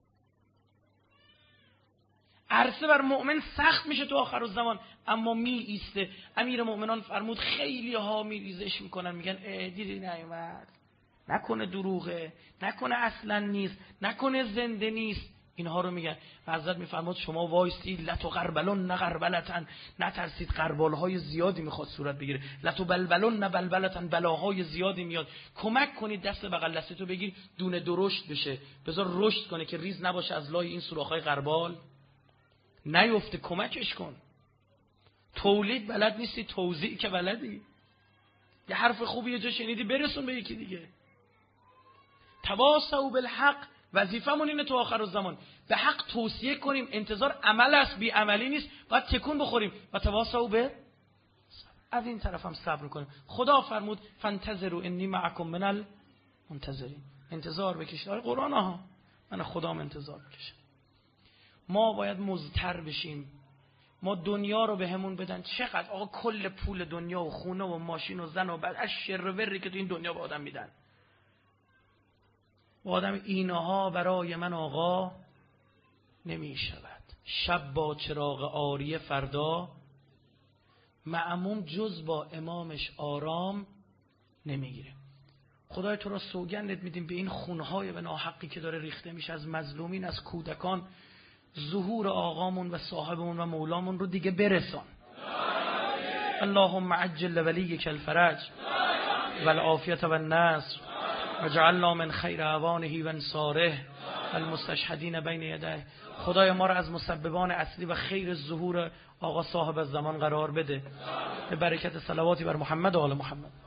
عرصه بر مؤمن سخت میشه تو آخر الزمان، اما می ایسته. امیر مؤمنان فرمود خیلی ها می ریزش میکنن، میگن اه دیدی نیومد، نکنه دروغه، نکنه اصلا نیست، نکنه زنده نیست. اینها رو میگن. و حضرت میفرماد شما وایسید، لتو غربلون نه غربلتن، نترسید، غربالهای زیادی میخواد صورت بگیره. لتو بلبلون نه بلبلتن، بلاهای زیادی میاد. کمک کنید دست بغل دستتو بگیر دونه درشت بشه، بذار رشد کنه که ریز نباشه از لای این سوراخ‌های غربال نیفته. کمکش کن. تولید بلد نیستی، توزیع که بلدی. یه حرف خوبی یه جا شنیدی برسون به یکی دیگه. تواصوا بالحق. وظیفمون اینه تو آخر الزمان به حق توصیه کنیم. انتظار عمل است، بی عملی نیست. باید تکون بخوریم. و تواصوا به از این طرف هم صبر کنیم. خدا فرمود فانتظروا انی معکم من المنتظرین. انتظار بکشید. آره قرآن ها، من خدام انتظار بکشم. ما باید مضطر بشیم. ما دنیا رو به همون بدن چقدر آقا، کل پول دنیا و خونه و ماشین و زن و بعد از شر و وری که تو این دنیا به آدم میدن. و آدم اینها برای من آقا نمی شود. شب با چراغ عاریه فردا، معموم جز با امامش آرام نمیگیره. خدای تو را سوگندت میدیم به این خونهای به ناحقی که داره ریخته میشه از مظلومین، از کودکان، ظهور آقامون و صاحبمون و مولامون رو دیگه برسان. اللهم عجل ولیک الفرج والعافیت والنصر وجعلنا من خیر اعوانه و انصاره المستشهدین بین یدیه. خدای ما را از مسببان اصلی و خیر ظهور آقا صاحب الزمان قرار بده، به برکت صلواتی بر محمد و آل محمد.